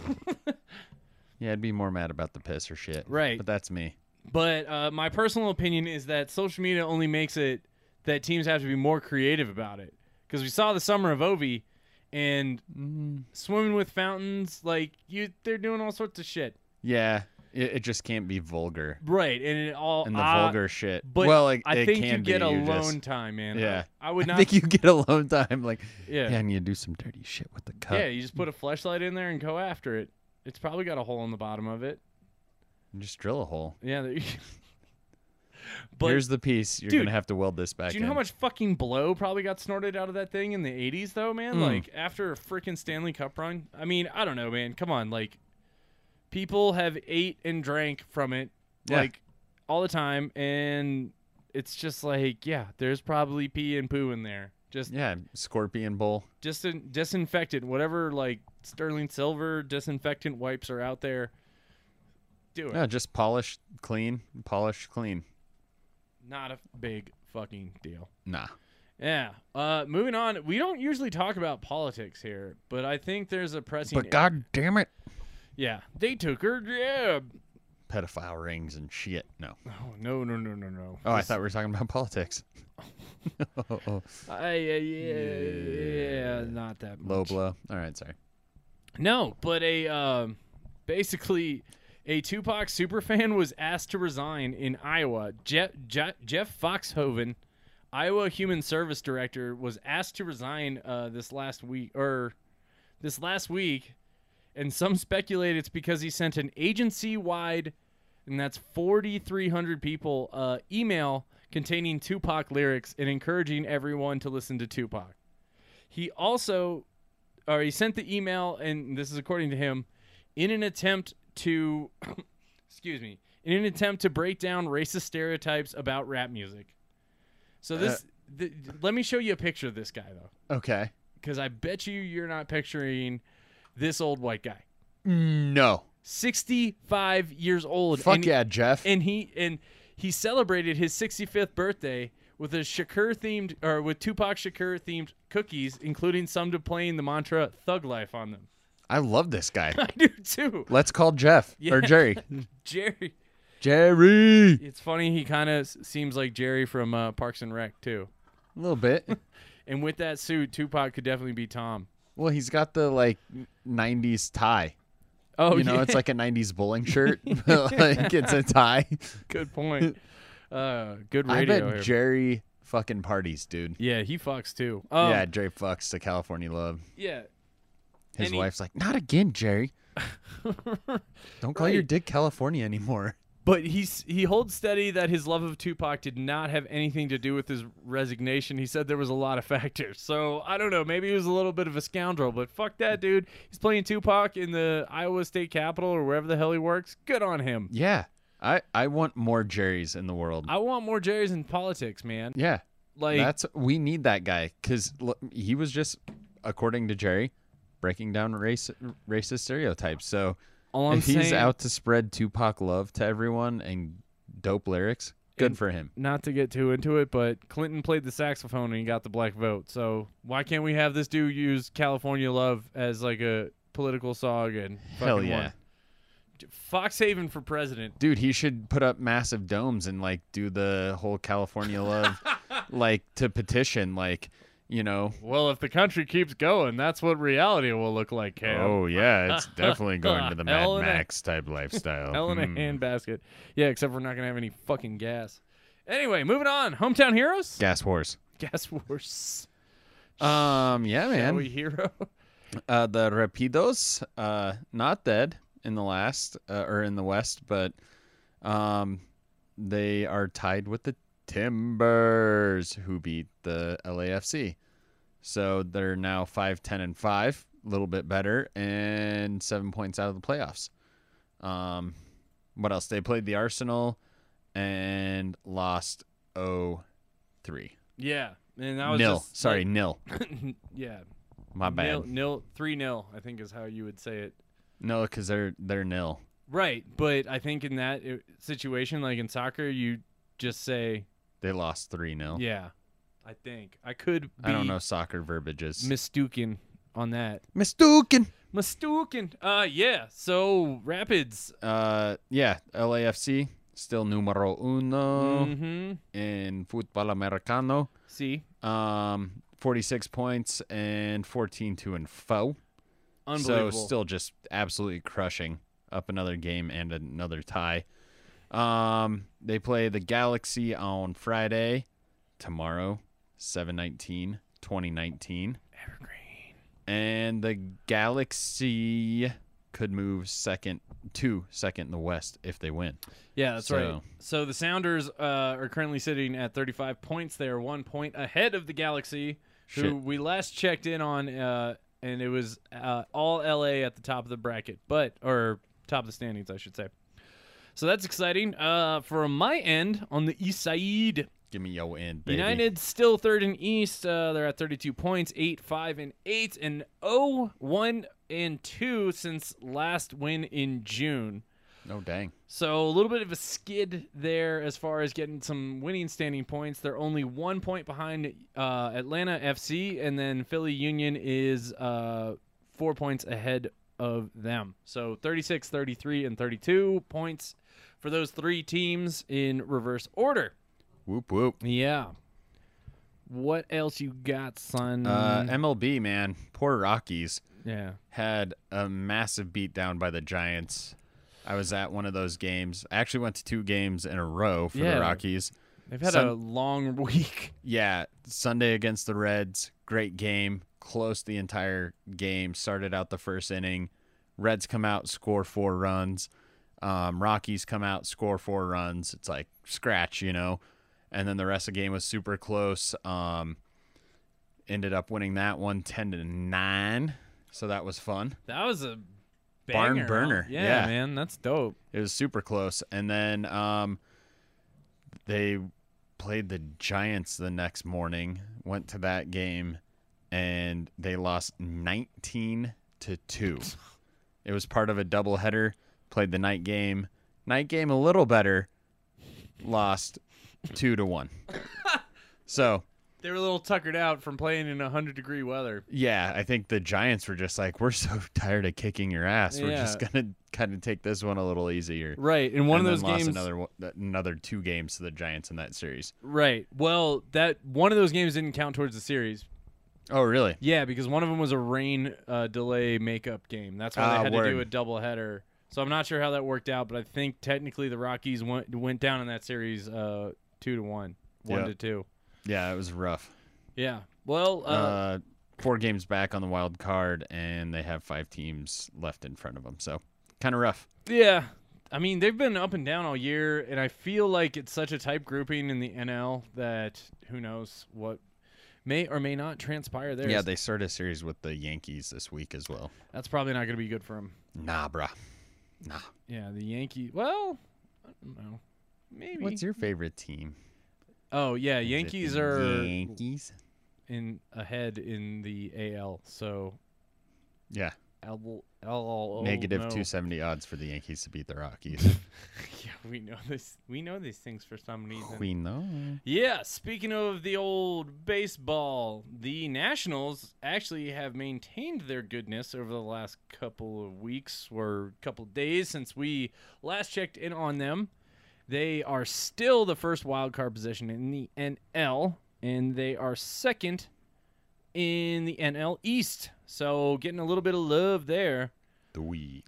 Yeah, I'd be more mad about the piss or shit. Right. But that's me. But my personal opinion is that social media only makes it that teams have to be more creative about it. Because we saw the summer of Ovi and swimming with fountains, like they're doing all sorts of shit. Yeah. It just can't be vulgar. Right, and it all And the vulgar shit. But well, like, I it think can you get be. alone time, man. Yeah. I would not. I think you get alone time. Like, Yeah. and you do some dirty shit with the cup. Yeah, you just put a fleshlight in there and go after it. It's probably got a hole in the bottom of it. And just drill a hole. Yeah. But Here's the piece. You're Dude, going to have to weld this back do you know in. how much fucking blow probably got snorted out of that thing in the 80s, though, man? Like, after a freaking Stanley Cup run? I mean, I don't know, man. Come on. Like, people have ate and drank from it, Yeah. like, all the time. And it's just like, yeah, there's probably pee and poo in there. Just Yeah, scorpion bowl. disinfectant, whatever, like, sterling silver disinfectant wipes are out there. Do it. Yeah, just polish, clean. Not a big fucking deal. Nah. Yeah. Moving on. We don't usually talk about politics here, but I think there's a pressing. But god damn it. Yeah, they took her. Yeah. Pedophile rings and shit. No. Oh no. Oh, I thought we were talking about politics. Yeah, not that much. Low blow. All right, sorry. No, but basically a Tupac superfan was asked to resign in Iowa. Jeff Foxhoven, Iowa Human Service Director, was asked to resign this last week, and some speculate it's because he sent an agency-wide, and that's 4,300 people, email containing Tupac lyrics and encouraging everyone to listen to Tupac. He sent the email, and this is according to him, in an attempt to break down racist stereotypes about rap music. So let me show you a picture of this guy, though, Okay. because I bet you're not picturing this old white guy. No. 65 years old. Fuck yeah, Jeff. And he celebrated his 65th birthday with with Tupac Shakur themed cookies, including some displaying the mantra "Thug Life" on them. I love this guy. I do too. Let's call Jeff Yeah. or Jerry. Jerry. Jerry. It's funny. He kind of seems like Jerry from Parks and Rec too. A little bit. And with that suit, Tupac could definitely be Tom. Well, he's got the 90s tie. Oh, You know, yeah. it's like a 90s bowling shirt. Like it's a tie. Good point. Good I radio bet here. Jerry fucking parties, dude. Yeah, he fucks too. Yeah, Jerry fucks to California Love. Yeah. His And he- wife's like, not again, Jerry. Don't call your Right. dick California anymore. But he holds steady that his love of Tupac did not have anything to do with his resignation. He said there was a lot of factors. So, I don't know. Maybe he was a little bit of a scoundrel, but fuck that, dude. He's playing Tupac in the Iowa State Capitol or wherever the hell he works. Good on him. Yeah. I want more Jerrys in the world. I want more Jerry's in politics, man. Yeah. Like, We need that guy because he was just, according to Jerry, breaking down racist stereotypes. So all I'm if he's saying, out to spread Tupac love to everyone and dope lyrics, good And- for him. not to get too into it, but Clinton played the saxophone and he got the black vote. So why can't we have this dude use California Love as like a political song and Hell fucking yeah. one? Foxhaven for president. Dude, he should put up massive domes and do the whole California love to petition, Well, if the country keeps going, that's what reality will look like, Cam. Oh yeah, it's definitely going to the Mad Hell in a- Max type lifestyle. Hell in a handbasket. Yeah, except we're not going to have any fucking gas. Anyway, moving on. Hometown Heroes? Gas wars. Gas Wars. Yeah, Shall man. we hero? The Rapidos, not dead in the last or in the West, but they are tied with the Timbers, who beat the LAFC. So they're now 5-10-5, a little bit better, and 7 points out of the playoffs. What else? They played the Arsenal and lost 0-3. Yeah. And that was Nil. just, Sorry, nil. yeah. My bad. 3-0, I think is how you would say it. No, because they're nil. Right, but I think in that situation, like in soccer, you just say, They lost 3-0. yeah, I think. I could be I don't know soccer verbiages. mistaken on that. Mistaken. Mistaken. Yeah, so Rapids. Yeah, LAFC still numero uno Mm-hmm. in Football Americano. See? 46 points and 14-4. Unbelievable. So still just absolutely crushing up another game and another tie. They play the Galaxy on Friday, tomorrow, 7/19/2019. Evergreen. And the Galaxy could move second in the West if they win. Yeah, that's So- right. So the Sounders are currently sitting at 35 points. They are 1 point ahead of the Galaxy, who Shit. we last checked in on, and it was all LA at the top of the bracket, or top of the standings, I should say. So that's exciting. From my end, on the east side, Give me your end, baby. United still third in East. They're at 32 points, 8-5-8, and 0-1-2 since last win in June. Oh, dang. So a little bit of a skid there as far as getting some winning standing points. They're only 1 point behind Atlanta FC, and then Philly Union is 4 points ahead of them. So 36, 33, and 32 points for those three teams in reverse order. Whoop, whoop. Yeah. What else you got, son? MLB, man. Poor Rockies Yeah. had a massive beatdown by the Giants. I was at one of those games. I actually went to 2 games in a row for Yeah. the Rockies. They've had a long week. Yeah, Sunday against the Reds, great game. Close the entire game. Started out the first inning. Reds come out, score 4 runs. Rockies come out, score 4 runs. It's like scratch, you know. And then the rest of the game was super close. Ended up winning that one 10-9. So that was fun. That was a Barn banger, burner. huh? Yeah, Yeah. man, that's dope. It was super close. And then they played the Giants the next morning, went to that game, and they lost 19-2. It was part of a doubleheader, played the night game. Night game a little better, lost 2-1. So, They were a little tuckered out from playing in 100-degree weather. yeah, I think the Giants were just like, we're so tired of kicking your ass. We're just Yeah. going to kind of take this one a little easier. Right, and one And of then those lost games. another 2 games to the Giants in that series. Right. Well, that one of those games didn't count towards the series. Oh, really? Yeah, because one of them was a rain delay makeup game. That's why they had to do a word. doubleheader. So I'm not sure how that worked out, but I think technically the Rockies went down in that series 2-1, 1-2. Yeah, it was rough. Yeah. Well, 4 games back on the wild card, and they have 5 teams left in front of them. So, kind of rough. yeah. I mean, they've been up and down all year, and I feel like it's such a tight grouping in the NL that who knows what may or may not transpire there. Yeah, they start a series with the Yankees this week as well. That's probably not going to be good for them. Nah, bruh. Nah. Yeah, the Yankees. Well, I don't know. Maybe. What's your favorite team? Oh yeah, Is it Yankees the are Yankees. in ahead in the AL. So Yeah. negative -270 odds for the Yankees to beat the Rockies. Yeah, we know this. We know these things for some reason. We know. Yeah, speaking of the old baseball, the Nationals actually have maintained their goodness over the last couple of weeks or couple of days since we last checked in on them. They are still the first wild card position in the NL, and they are second in the NL East. So getting a little bit of love there. Dweeb.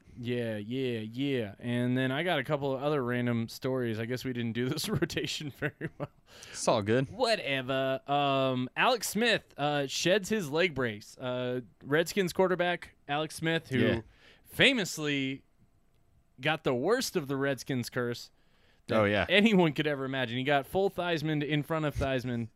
Yeah. And then I got a couple of other random stories. I guess we didn't do this rotation very well. It's all good. Whatever. Alex Smith sheds his leg brace. Redskins quarterback Alex Smith, who Yeah. famously got the worst of the Redskins curse that Oh, yeah. anyone could ever imagine. He got full Theismann in front of Theismann.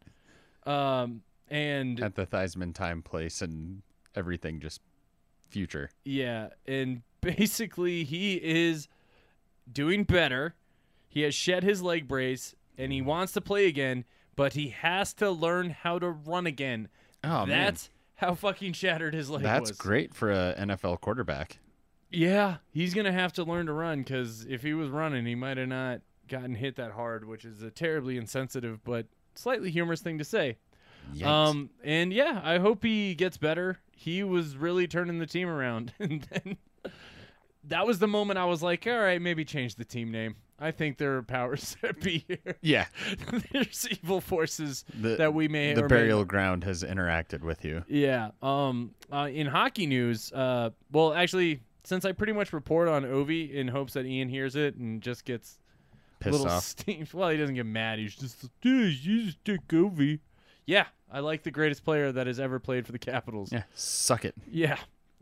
And At the Theismann time, place, and everything just future. yeah, and basically he is doing better. He has shed his leg brace, and he wants to play again, but he has to learn how to run again. Oh, man. That's how fucking shattered his leg That's was. great for a NFL quarterback. Yeah, he's going to have to learn to run because if he was running, he might have not gotten hit that hard, which is a terribly insensitive but slightly humorous thing to say. Yikes. And yeah, I hope he gets better. He was really turning the team around. And then that was the moment I was like, all right, maybe change the team name. I think there are powers that be here. Yeah. There's evil forces The- that we may The or may burial not. ground has interacted with you. Yeah. In hockey news, well, actually, since I pretty much report on Ovi in hopes that Ian hears it and just gets Pissed little off. steamed. Well, he doesn't get mad. He's just, dude, you just take Ovi. Yeah, I like the greatest player that has ever played for the Capitals. Yeah. Suck it. Yeah.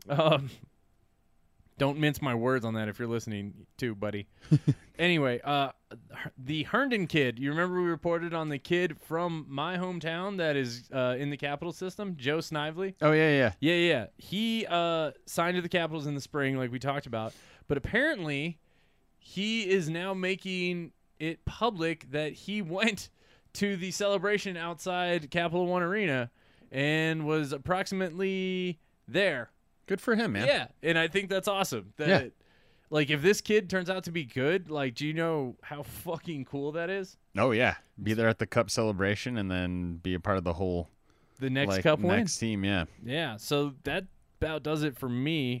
Don't mince my words on that if you're listening too, buddy. Anyway, the Herndon kid. You remember we reported on the kid from my hometown that is in the Capital system, Joe Snively? Oh, yeah. Yeah. He signed to the Capitals in the spring, like we talked about. But apparently, he is now making it public that he went to the celebration outside Capital One Arena and was approximately there. Good for him, man. Yeah, and I think that's awesome. That, Yeah. Like, if this kid turns out to be good, like, do you know how fucking cool that is? Oh yeah, be there at the Cup celebration and then be a part of the whole The next like, Cup win? next team. Yeah. Yeah, so that about does it for me.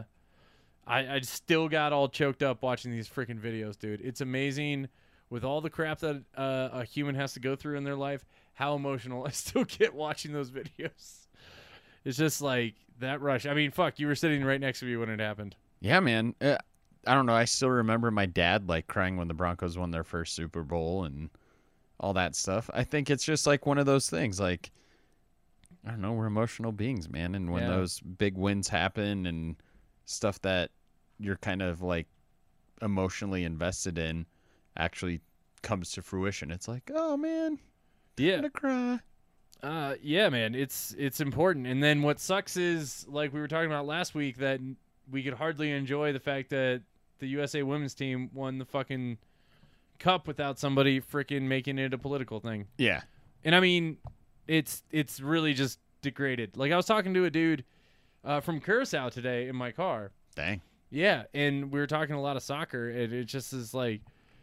I still got all choked up watching these freaking videos, dude. It's amazing with all the crap that a human has to go through in their life, how emotional I still get watching those videos. It's just like that rush. I mean, fuck, you were sitting right next to me when it happened. Yeah, man. I don't know. I still remember my dad like crying when the Broncos won their first Super Bowl and all that stuff. I think it's just like one of those things. Like, I don't know. We're emotional beings, man. And when Yeah. those big wins happen and stuff that you're kind of like emotionally invested in actually comes to fruition, it's like, oh man, Yeah. I'm gonna cry. Yeah, man, it's important. And then what sucks is, like we were talking about last week, that we could hardly enjoy the fact that the USA women's team won the fucking cup without somebody freaking making it a political thing. Yeah. And I mean, it's really just degraded. Like, I was talking to a dude from Curacao today in my car. Dang. Yeah, and we were talking a lot of soccer, and it just is like,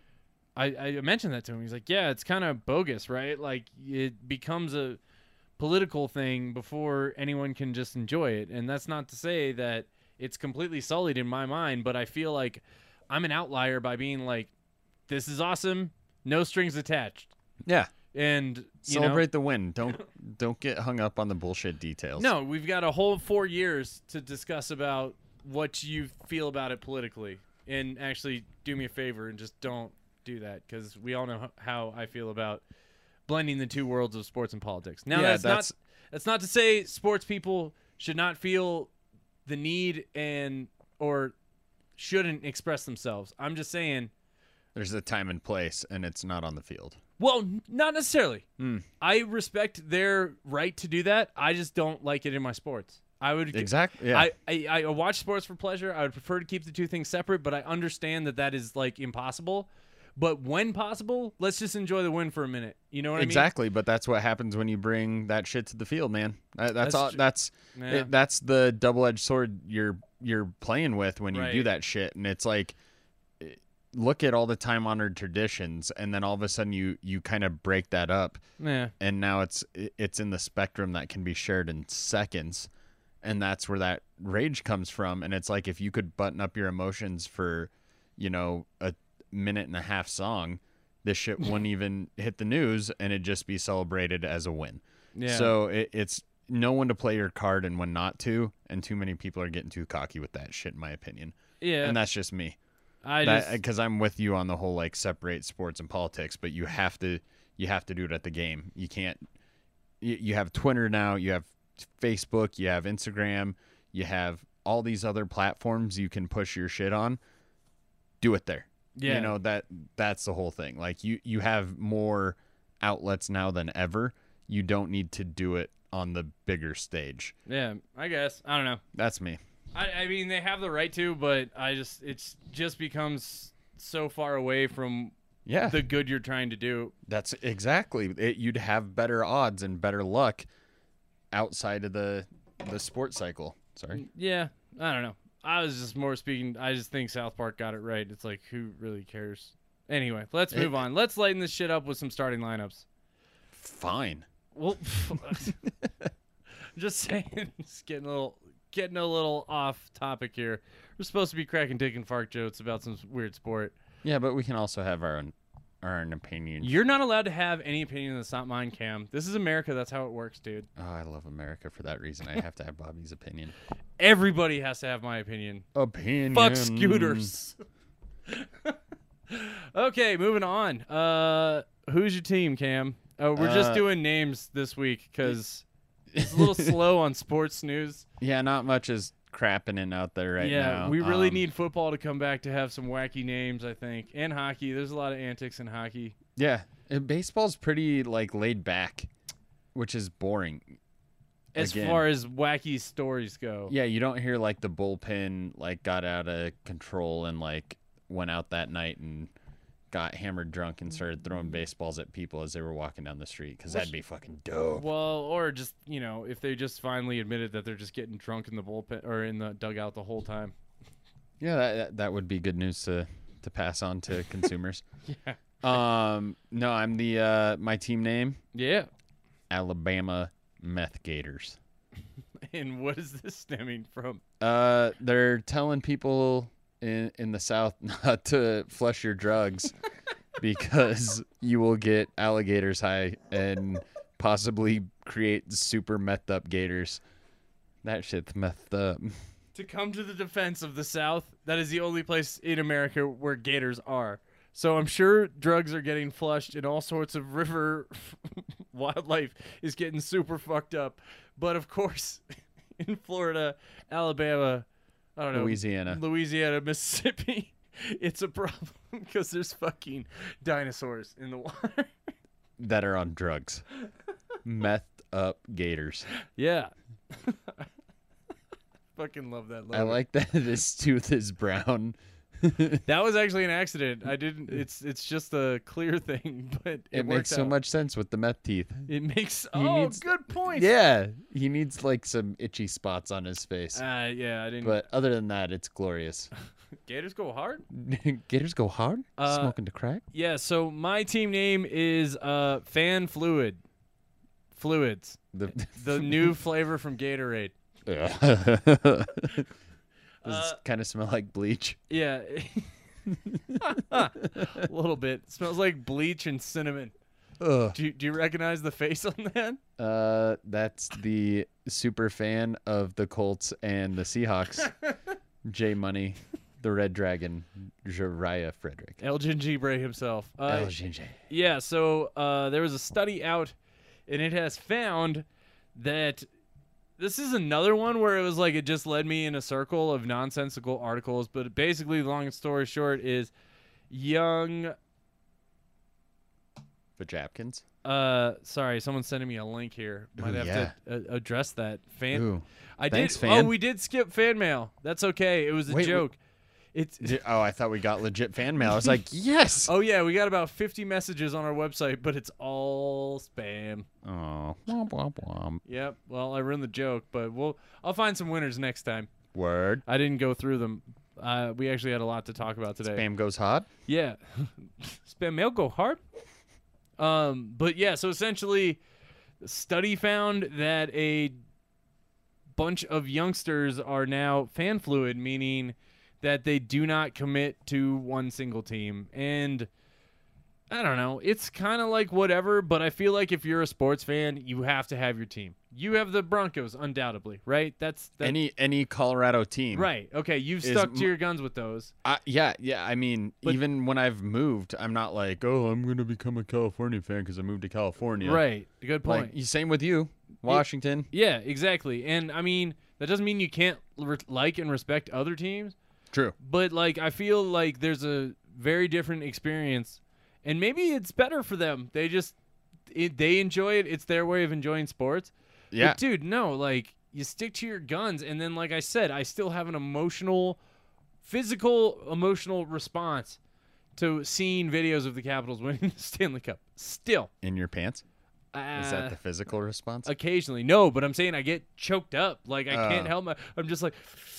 I mentioned that to him. He's like, yeah, it's kind of bogus, right? Like, it becomes a political thing before anyone can just enjoy it. And that's not to say that it's completely sullied in my mind, but I feel like I'm an outlier by being like, this is awesome, no strings attached. Yeah. And Celebrate the win. Don't get hung up on the bullshit details. No, we've got a whole 4 years to discuss about what you feel about it politically. And actually, do me a favor and just don't do that, because we all know how I feel about blending the two worlds of sports and politics. Now, Yeah, that's not to say sports people should not feel the need or shouldn't express themselves. I'm just saying, There's a time and place, and it's not on the field. well, not necessarily. I respect their right to do that. I just don't like it in my sports. I would Exactly. Yeah. I watch sports for pleasure. I would prefer to keep the two things separate, but I understand that is like impossible. But when possible, let's just enjoy the win for a minute. You know what Exactly, but that's what happens when you bring that shit to the field, man. That's That's all. tr- That's Yeah. that's the double-edged sword you're playing with when you do Right. that shit, and it's like, look at all the time-honored traditions, and then all of a sudden you kind of break that up, I mean? Yeah. and now it's in the spectrum that can be shared in seconds, and that's where that rage comes from. And it's like, if you could button up your emotions for, a minute and a half song, this shit wouldn't even hit the news, and it'd just be celebrated as a win. Yeah. So it's know when to play your card and when not to, and too many people are getting too cocky with that shit, in my opinion. Yeah. And that's just me. I Because I'm with you on the whole like separate sports and politics, but you have to do it at the game. You can't. You have Twitter now. You have Facebook. You have Instagram. You have all these other platforms you can push your shit on. Do it there. Yeah. That's the whole thing. Like you have more outlets now than ever. You don't need to do it on the bigger stage. Yeah, I guess. I don't know. That's me. I mean, they have the right to, but it's just becomes so far away from Yeah. the good you're trying to do. That's exactly it. You'd have better odds and better luck outside of the sports cycle. Sorry. Yeah, I don't know. I was just more speaking. I just think South Park got it right. It's like, who really cares? Anyway, let's move on. Let's lighten this shit up with some starting lineups. Fine. Well, just saying, just getting a little off topic here. We're supposed to be cracking dick and fart jokes about some weird sport. Yeah, but we can also have our own opinion. You're not allowed to have any opinion that's not mine, Cam. This is America. That's how it works, dude. Oh, I love America for that reason. I have to have Bobby's opinion. Everybody has to have my opinion. Opinion. Fuck scooters. Okay, moving on. Who's your team, Cam? Oh, we're just doing names this week because it's a little slow on sports news. Yeah, not much is crapping out there right now. Yeah, we really need football to come back to have some wacky names, I think, and hockey. There's a lot of antics in hockey. Yeah, and baseball's pretty like laid back, which is boring. As Again. far as wacky stories go. Yeah, you don't hear like the bullpen like got out of control and like went out that night and got hammered drunk and started throwing baseballs at people as they were walking down the street, because that'd be fucking dope. Well, or just, if they just finally admitted that they're just getting drunk in the bullpen or in the dugout the whole time. Yeah, that would be good news to pass on to consumers. Yeah. No, I'm the my team name, Yeah. Alabama Meth Gators. And what is this stemming from? They're telling people in the South not to flush your drugs because you will get alligators high and possibly create super methed up gators. That shit's methed up. To come to the defense of the South, that is the only place in America where gators are. So I'm sure drugs are getting flushed and all sorts of river wildlife is getting super fucked up. But of course, in Florida, Alabama, I don't know, Louisiana, Mississippi, it's a problem because there's fucking dinosaurs in the water. That are on drugs. Methed up gators. Yeah. Fucking love that logo. I like that his tooth is brown. That was actually an accident. I didn't. It's just a clear thing, but It makes so much sense with the meth teeth. It makes. needs- Good point. Yeah, he needs like some itchy spots on his face. Yeah, I didn't. But other than that, it's glorious. Gators go hard. Gators go hard? Smoking to crack? Yeah. So my team name is Fan Fluids. The new flavor from Gatorade. Does it kind of smell like bleach? Yeah. A little bit. It smells like bleach and cinnamon. Ugh. Do you recognize the face on that? That's the super fan of the Colts and the Seahawks, J Money, the Red Dragon, Jariah Frederick. Elgin Gibre himself. Elgin J. Yeah, so there was a study out, and it has found that this is another one where it was like it just led me in a circle of nonsensical articles. But basically, long story short, is young. Vajapkins? Sorry, someone's sending me a link here. Might Ooh, have yeah. to address that. Fan. Ooh. I Thanks, did. fan. Oh, we did skip fan mail. That's okay. It was a Wait, joke. It's. Oh, I thought we got legit fan mail. I was like, yes. Oh yeah, we got about 50 messages on our website, but it's all spam. Oh, womp womp womp. Yep. Well, I ruined the joke, but I'll find some winners next time. Word. I didn't go through them. We actually had a lot to talk about today. Spam goes hard. Yeah. Spam mail go hard. But yeah, so essentially, the study found that a bunch of youngsters are now fan fluid, meaning that they do not commit to one single team. And I don't know, it's kind of like whatever, but I feel like if you're a sports fan, you have to have your team. You have the Broncos, undoubtedly, right? That's any Colorado team. right. Okay, you've stuck to your guns with those. Yeah. I mean, But- even when I've moved, I'm not like, oh, I'm going to become a California fan because I moved to California. Right. Good point. Like, same with you, Washington. Yeah, exactly. And I mean, that doesn't mean you can't like and respect other teams, True. but like I feel like there's a very different experience, and maybe it's better for them. They enjoy it. It's their way of enjoying sports. Yeah. But dude, no, like you stick to your guns, and then like I said, I still have an physical emotional response to seeing videos of the Capitals winning the Stanley Cup. Still. In your pants? Is that the physical response? Occasionally, no, but I'm saying I get choked up. Like I can't help I'm just like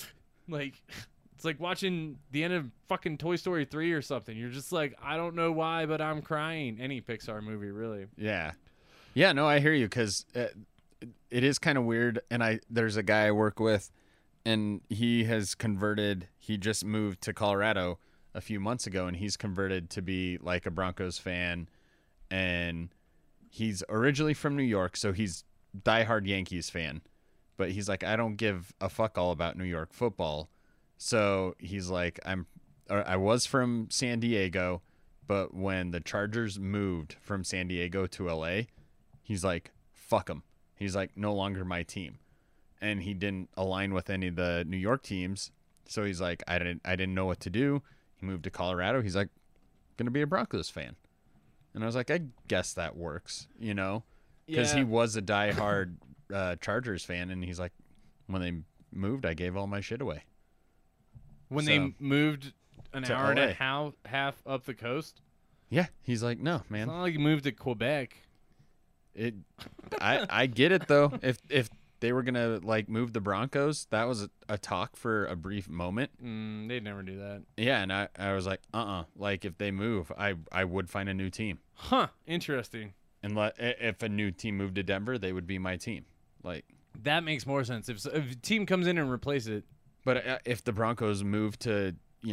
it's like watching the end of fucking Toy Story 3 or something. You're just like, I don't know why, but I'm crying. Any Pixar movie, really. Yeah. Yeah, no, I hear you because it is kind of weird. And there's a guy I work with, and he has converted. He just moved to Colorado a few months ago, and he's converted to be like a Broncos fan. And he's originally from New York, so he's diehard Yankees fan. But he's like, I don't give a fuck all about New York football. So he's like, I was from San Diego, but when the Chargers moved from San Diego to LA, he's like, fuck them. He's like, no longer my team. And he didn't align with any of the New York teams. So he's like, I didn't know what to do. He moved to Colorado. He's like, gonna be a Broncos fan. And I was like, I guess that works, because he was a diehard Chargers fan. And he's like, when they moved, I gave all my shit away. When So- they moved an To hour and LA. a half up the coast, Yeah. He's like, no, it's man. not like you moved to Quebec. I get it though. If they were gonna like move the Broncos. That was a talk for a brief moment. They'd never do that. Yeah, and I was like, like if they move, I would find a new team. Huh. Interesting. And if a new team moved to Denver, they would be my team. Like That makes more sense. If a team comes in and replaces it. But if the Broncos move to,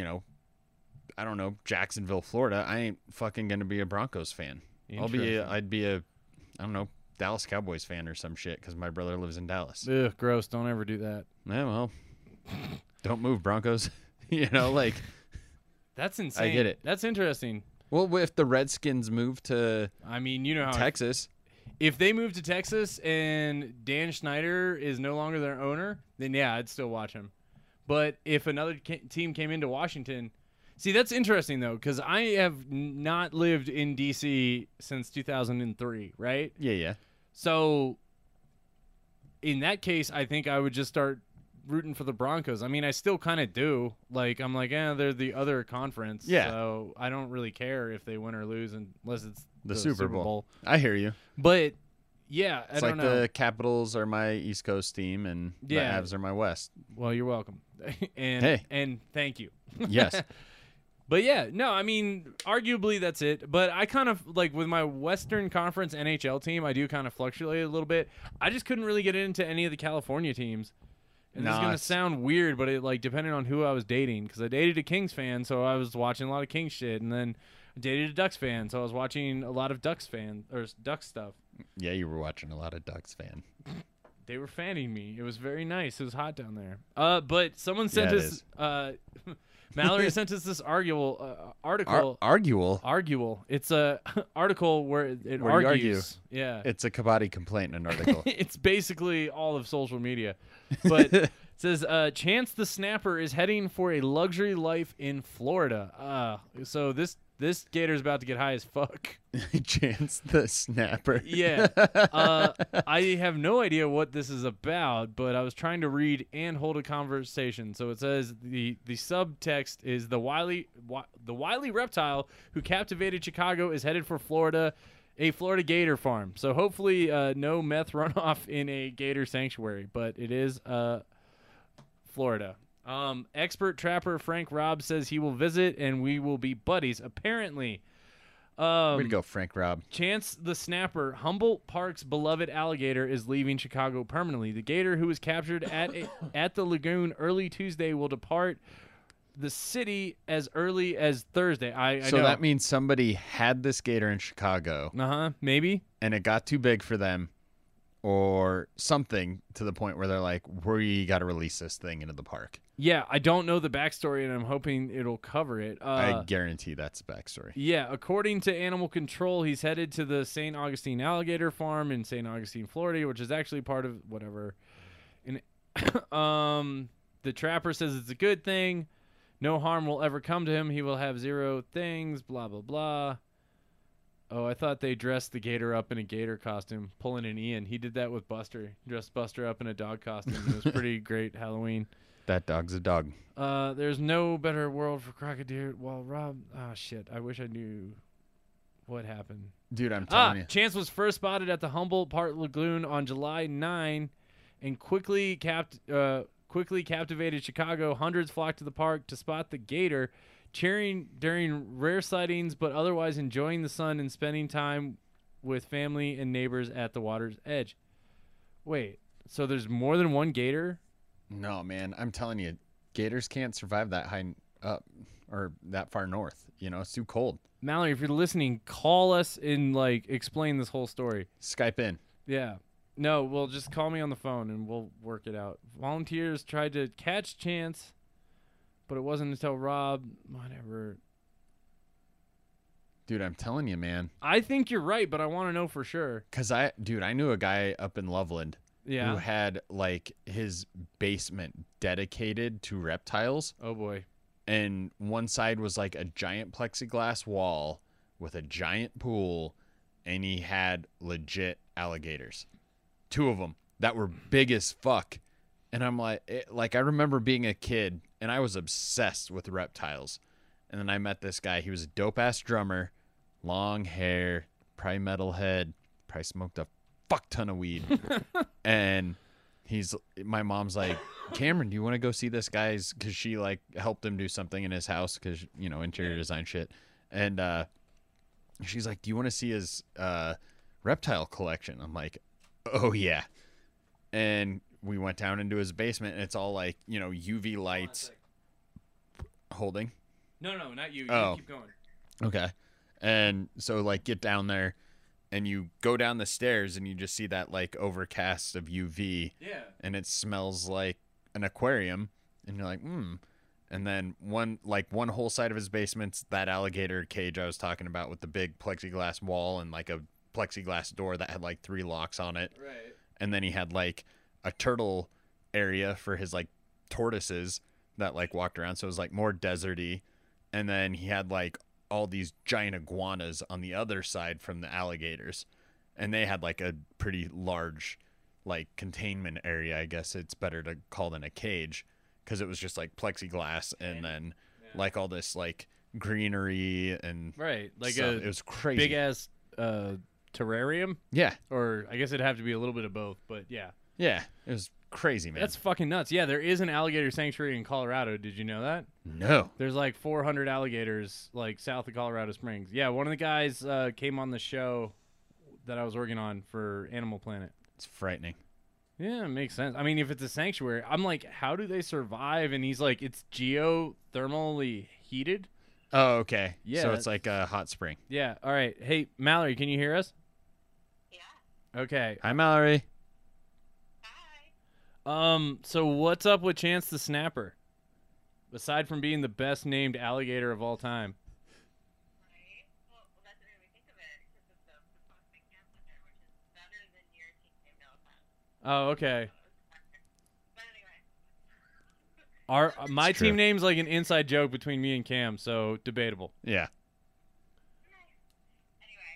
I don't know, Jacksonville, Florida, I ain't fucking gonna be a Broncos fan. I'd be a, I don't know, Dallas Cowboys fan or some shit because my brother lives in Dallas. Ugh, gross. Don't ever do that. Yeah, well, don't move, Broncos. Like That's insane. I get it. That's interesting. Well, if the Redskins move to I mean, you know how Texas, if they move to Texas and Dan Schneider is no longer their owner, then yeah, I'd still watch him. But if another team came into Washington, see, that's interesting though, because I have not lived in DC since 2003, right? yeah. So in that case, I think I would just start rooting for the Broncos. I mean, I still kind of do. Like, I'm like, they're the other conference. Yeah. So I don't really care if they win or lose unless it's The Super Bowl. I hear you. But yeah, It's I like don't know. the Capitals are my East Coast team and Yeah. the Avs are my West. Well, you're welcome. and Hey. and thank you. Yes. But yeah, no, I mean, arguably that's it. But I kind of like with my Western Conference NHL team, I do kind of fluctuate a little bit. I just couldn't really get into any of the California teams. And this is Nah, gonna it's- sound weird, but it like depended on who I was dating, because I dated a Kings fan, so I was watching a lot of Kings shit, and then I dated a Ducks fan, so I was watching a lot of Ducks stuff. Yeah, you were watching a lot of Ducks fan. They were fanning me. It was very nice. It was hot down there. But someone sent Yeah, us. Mallory sent us this article. Argual. It's a article where it Where you argue. argues. Yeah. It's a Kabaddi complaint, an article. It's basically all of social media. But it says Chance the Snapper is heading for a luxury life in Florida. So this Gator's about to get high as fuck. Chance the Snapper. Yeah. I have no idea what this is about, but I was trying to read and hold a conversation. So it says the subtext is the wily reptile who captivated Chicago is headed for Florida, a Florida gator farm. So hopefully no meth runoff in a gator sanctuary, but it is Florida. Expert trapper Frank Robb says he will visit and we will be buddies. Apparently. Way to go, Frank Robb. Chance the Snapper, Humboldt Park's beloved alligator, is leaving Chicago permanently. The gator, who was captured at the lagoon early Tuesday, will depart the city as early as Thursday. I So know. that means somebody had this gator in Chicago Maybe. and it got too big for them or something to the point where they're like, we got to release this thing into the park. Yeah, I don't know the backstory, and I'm hoping it'll cover it. I guarantee that's the backstory. Yeah, according to Animal Control, he's headed to the St. Augustine Alligator Farm in St. Augustine, Florida, which is actually part of whatever. And the trapper says it's a good thing. No harm will ever come to him. He will have zero things, blah, blah, blah. Oh, I thought they dressed the gator up in a gator costume, pulling an Ian. He did that with Buster. He dressed Buster up in a dog costume. It was pretty great Halloween. That dog's a dog. There's no better world for crocodile. Well, Rob, shit. I wish I knew what happened. Dude, I'm telling you. Chance was first spotted at the Humboldt Park Lagoon on July 9 and quickly captivated Chicago. Hundreds flocked to the park to spot the gator, cheering during rare sightings, but otherwise enjoying the sun and spending time with family and neighbors at the water's edge. Wait, so there's more than one gator? No, man, I'm telling you, gators can't survive that high up or that far north. It's too cold. Mallory, if you're listening, call us and explain this whole story. Skype in. Yeah. No, well, just call me on the phone and we'll work it out. Volunteers tried to catch Chance, but it wasn't until Rob, whatever. Dude, I'm telling you, man. I think you're right, but I want to know for sure. Because I knew a guy up in Loveland who Yeah. had his basement dedicated to reptiles. Oh boy. And one side was like a giant plexiglass wall with a giant pool, and he had legit alligators. 2 of them that were big as fuck. And I'm like I remember being a kid, and I was obsessed with reptiles. And then I met this guy. He was a dope-ass drummer, long hair, probably metalhead, probably smoked a fuck ton of weed. And my mom's like, Cameron, do you want to go see this guy's? Because she like helped him do something in his house because interior design shit, and she's like, do you want to see his reptile collection? I'm like, oh yeah, and we went down into his basement, and it's all like UV lights. Holding. No, not you. Oh. You keep going. Okay. And so like get down there and you go down the stairs and you just see that like overcast of UV. Yeah. And it smells like an aquarium and you're like, And then one whole side of his basement's that alligator cage I was talking about with the big plexiglass wall and like a plexiglass door that had like 3 locks on it. Right. And then he had like a turtle area for his like tortoises that like walked around, so it was like more deserty. And then he had like all these giant iguanas on the other side from the alligators, and they had like a pretty large like containment area, I guess it's better to call than a cage, because it was just like plexiglass and then like all this like greenery and Right, like stuff. It was crazy. big ass terrarium, Yeah, or I guess it'd have to be a little bit of both, but yeah. it was crazy, man. That's fucking nuts. Yeah, there is an alligator sanctuary in Colorado. Did you know that? No. There's like 400 alligators like south of Colorado Springs. Yeah, one of the guys came on the show that I was working on for Animal Planet. It's frightening. Yeah, it makes sense. I mean, if it's a sanctuary, I'm like, how do they survive? And he's like, it's geothermally heated. Oh, okay. Yeah, So it's like a hot spring. Yeah. All right. Hey, Mallory, can you hear us? Yeah. Okay. Hi, Mallory. Hi. So what's up with Chance the Snapper? Aside from being the best named alligator of all time. Right. Well, that's what made me think of it because of the posting cancer there, which is better than your team name. No offense. Oh, okay. But anyway. My It's true. team name's like an inside joke between me and Cam, so debatable. Yeah. Anyway.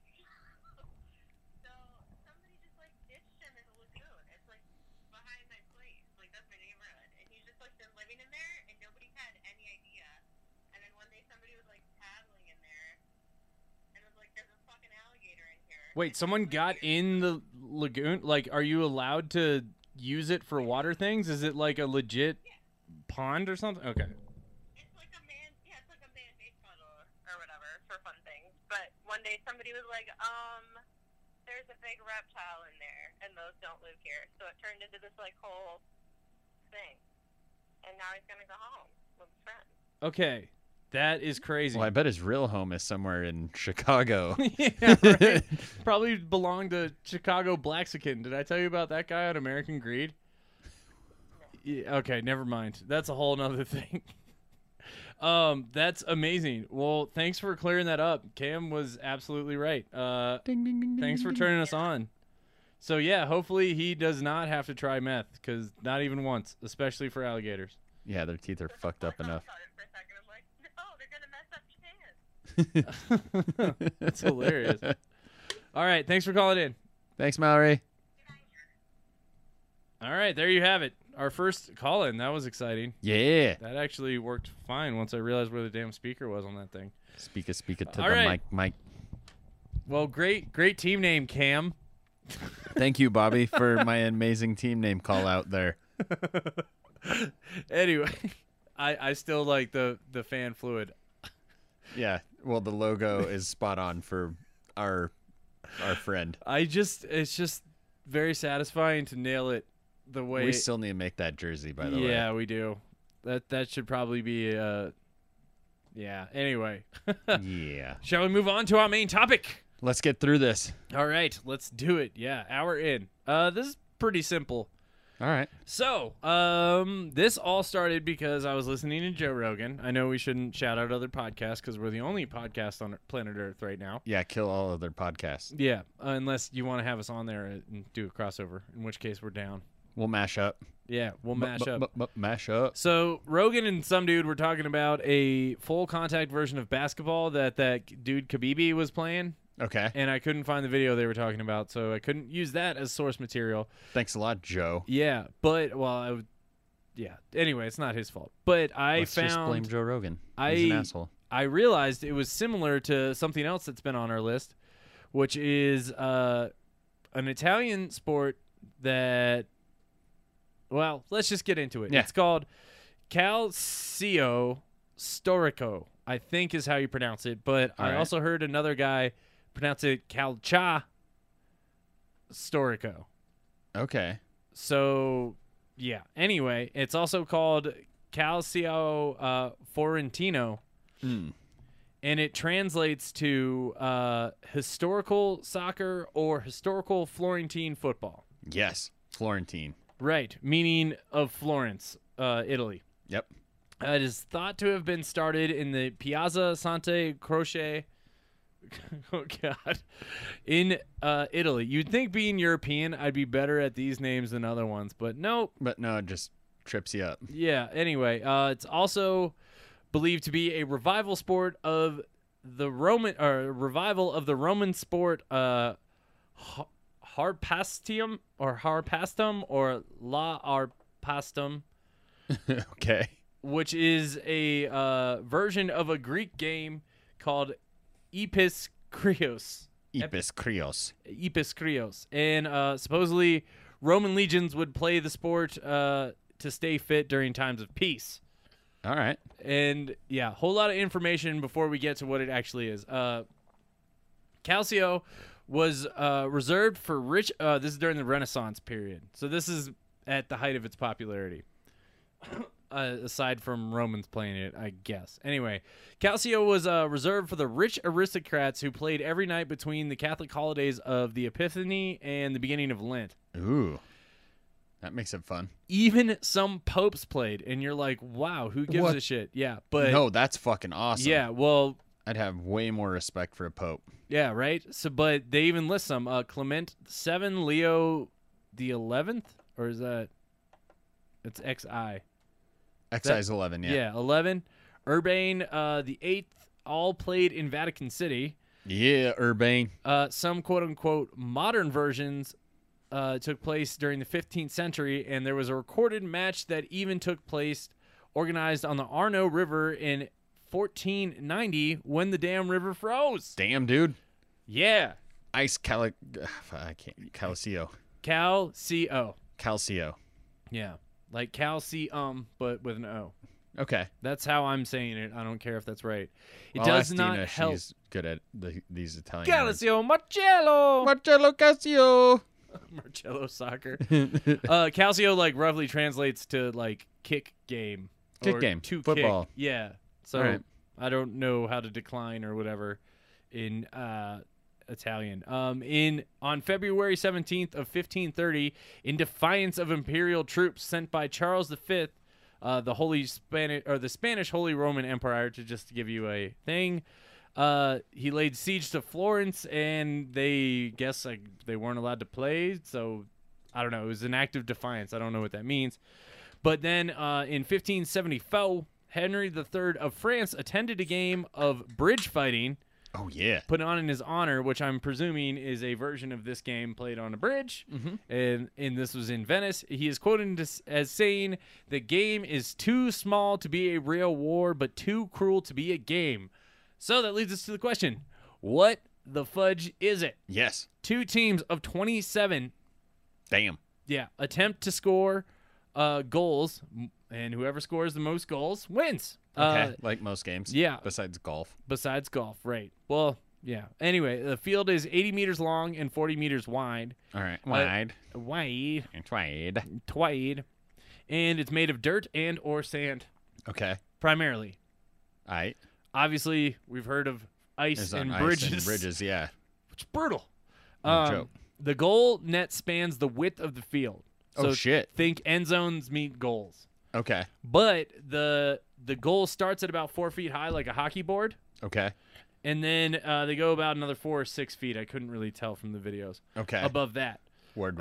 So somebody just like ditched him in the lagoon. It's like behind my place. Like that's my neighborhood. And he's just like been living in there and nobody had any idea. And then one day somebody was like paddling in there and was like, there's a fucking alligator in here. Wait, someone got in the lagoon? Like, are you allowed to use it for water things? Is it like a legit pond or something? Okay. It's like a it's like a man-made puddle or whatever for fun things. But one day somebody was like, there's a big reptile in there, and those don't live here. So it turned into this like whole thing. And now he's gonna go home with his friends. Okay. That is crazy. Well, I bet his real home is somewhere in Chicago. Yeah, right. Probably belonged to Chicago Blaxican. Did I tell you about that guy on American Greed? Yeah, okay, never mind. That's a whole nother thing. That's amazing. Well, thanks for clearing that up. Cam was absolutely right. Ding, ding, ding, Thanks ding, for ding. turning us on. So yeah, hopefully he does not have to try meth, because not even once, especially for alligators. Yeah, their teeth are fucked up enough. I thought it for a second. I'm like, no, they're gonna mess up Chance. That's hilarious. All right, thanks for calling in. Thanks, Mallory. All right, there you have it. Our first call-in. That was exciting. Yeah. That actually worked fine once I realized where the damn speaker was on that thing. Speak it to All the right. mic. Well, great team name, Cam. Thank you, Bobby, for my amazing team name call out there. Anyway, I still like the fan fluid. Yeah. Well, the logo is spot on for our friend. It's just very satisfying to nail it the way. We still need to make that jersey, by the way. Yeah, we do. That should probably be yeah. Anyway, Yeah. shall we move on to our main topic? Let's get through this. All right, let's do it. Yeah, hour in. This is pretty simple. All right. So, this all started because I was listening to Joe Rogan. I know we shouldn't shout out other podcasts because we're the only podcast on planet Earth right now. Yeah, kill all other podcasts. Yeah, unless you want to have us on there and do a crossover, in which case we're down. We'll mash up. Yeah, we'll mash up. Mash up. So Rogan and some dude were talking about a full contact version of basketball that dude Khabib was playing, Okay. and I couldn't find the video they were talking about, so I couldn't use that as source material. Thanks a lot, Joe. Yeah, but yeah. Anyway, it's not his fault. But Let's just blame Joe Rogan. He's an asshole. I realized it was similar to something else that's been on our list, which is an Italian sport that Well, let's just get into it. Yeah. It's called Calcio Storico, I think is how you pronounce it. But All I right. also heard another guy pronounce it Calcia Storico. Okay. So, yeah. Anyway, it's also called Calcio Fiorentino, Mm. and it translates to historical soccer or historical Florentine football. Yes. Florentine. Right, meaning of Florence, Italy. Yep. It is thought to have been started in the Piazza Sante Croce. Oh God, in Italy. You'd think being European, I'd be better at these names than other ones, but nope. But no, it just trips you up. Yeah. Anyway, it's also believed to be a revival sport of the Roman sport harpastium or la arpastum, Okay. which is a version of a Greek game called Epis Krios. Epis Krios. Epis Krios. And supposedly Roman legions would play the sport to stay fit during times of peace. All right. And yeah, a whole lot of information before we get to what it actually is. Calcio was reserved for rich. This is during the Renaissance period, so this is at the height of its popularity. Aside from Romans playing it, I guess. Anyway, Calcio was reserved for the rich aristocrats who played every night between the Catholic holidays of the Epiphany and the beginning of Lent. Ooh. That makes it fun. Even some popes played, and you're like, wow, who gives What? a shit? Yeah, but No, that's fucking awesome. yeah, well, I'd have way more respect for a pope. yeah, right. So, but they even list some Clement VII, Leo the 11th, or is that? It's XI. Excise 11, yeah. Yeah, 11. Urbain the 8th, all played in Vatican City. Yeah, Urbane. Some quote unquote modern versions took place during the 15th century, and there was a recorded match that even took place organized on the Arno River in 1490 when the damn river froze. Damn, dude. Yeah. Ice Cali... I can't... Calcio. Calcio. Calcio. Yeah. Like calcium, but with an O. Okay. That's how I'm saying it. I don't care if that's right. It I'll does ask not Dina, help. She's good at these Italian words. Calcio Marcello. Marcello Calcio. Marcello soccer. Calcio like roughly translates to like kick game. Kick or game. to Football. Kick. Yeah. So All right. I don't know how to decline or whatever in Italian. On February 17th of 1530, in defiance of imperial troops sent by Charles V, the Spanish Holy Roman Empire, to just give you a thing. He laid siege to Florence, and they weren't allowed to play. So I don't know. It was an act of defiance. I don't know what that means. But then in 1574, Henry III of France attended a game of bridge fighting Oh, yeah. put on in his honor, which I'm presuming is a version of this game played on a bridge. And this was in Venice. He is quoted as saying, "The game is too small to be a real war, but too cruel to be a game." So that leads us to the question, what the fudge is it? Yes. 2 teams of 27, Damn. attempt to score goals, and whoever scores the most goals wins. Okay. Like most games. yeah. Besides golf. Besides golf, right. Well, yeah. Anyway, the field is 80 meters long and 40 meters wide. All right. Wide. Wide. And wide. Twide. And it's made of dirt and or sand, Okay. primarily. All right. Obviously, we've heard of ice There's and on bridges. Ice and bridges, yeah. It's brutal. No joke. The goal net spans the width of the field. So Oh, shit. think end zones meet goals. Okay. But the goal starts at about 4 feet high, like a hockey board. Okay. And then they go about another 4 or 6 feet. I couldn't really tell from the videos. Okay. Above that. Word.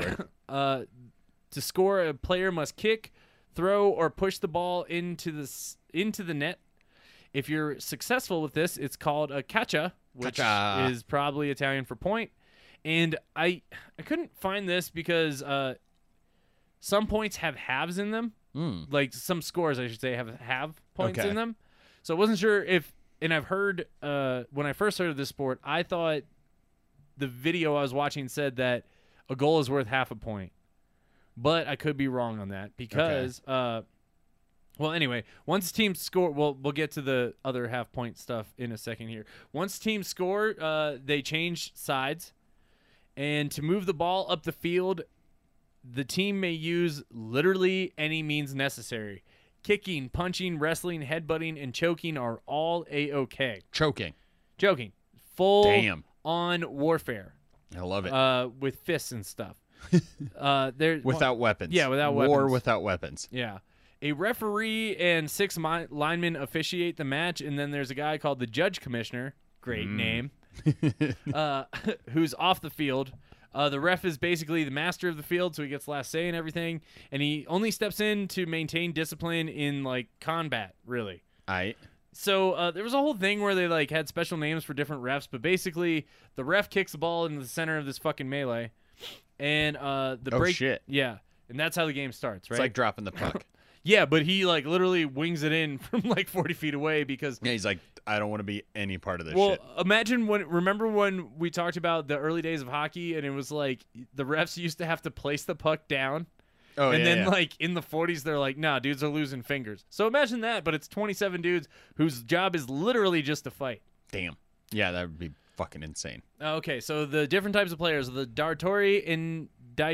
To score, a player must kick, throw, or push the ball into the net. If you're successful with this, it's called a caccia, which Caccia. is probably Italian for point. And I couldn't find this because some points have halves in them. Like some scores, I should say, have points Okay. in them. So I wasn't sure if, and I've heard, when I first heard of this sport, I thought the video I was watching said that a goal is worth half a point. but I could be wrong on that because well, anyway, once teams score, we'll get to the other half-point stuff in a second here. Once teams score, they change sides, and to move the ball up the field, the team may use literally any means necessary. Kicking, punching, wrestling, headbutting, and choking are all A-OK. Choking. Joking. Full Damn. on warfare. I love it. With fists and stuff. Without weapons. Yeah, without War weapons. without weapons. Yeah. A referee and 6 linemen officiate the match, and then there's a guy called the judge commissioner. Great name. Who's off the field. The ref is basically the master of the field, so he gets last say and everything, and he only steps in to maintain discipline in, like, combat, really. So there was a whole thing where they, like, had special names for different refs, but basically the ref kicks the ball into the center of this fucking melee, and shit. Yeah, and that's how the game starts, right? It's like dropping the puck. Yeah, but he, like, literally wings it in from, like, 40 feet away because... Yeah, he's like, I don't want to be any part of this Well, shit. remember when we talked about the early days of hockey and it was like the refs used to have to place the puck down? Oh, and yeah, then, yeah. like, in the 40s, they're like, nah, dudes are losing fingers. So imagine that, but it's 27 dudes whose job is literally just to fight. Damn. Yeah, that would be fucking insane. Okay, so the different types of players are the Datori and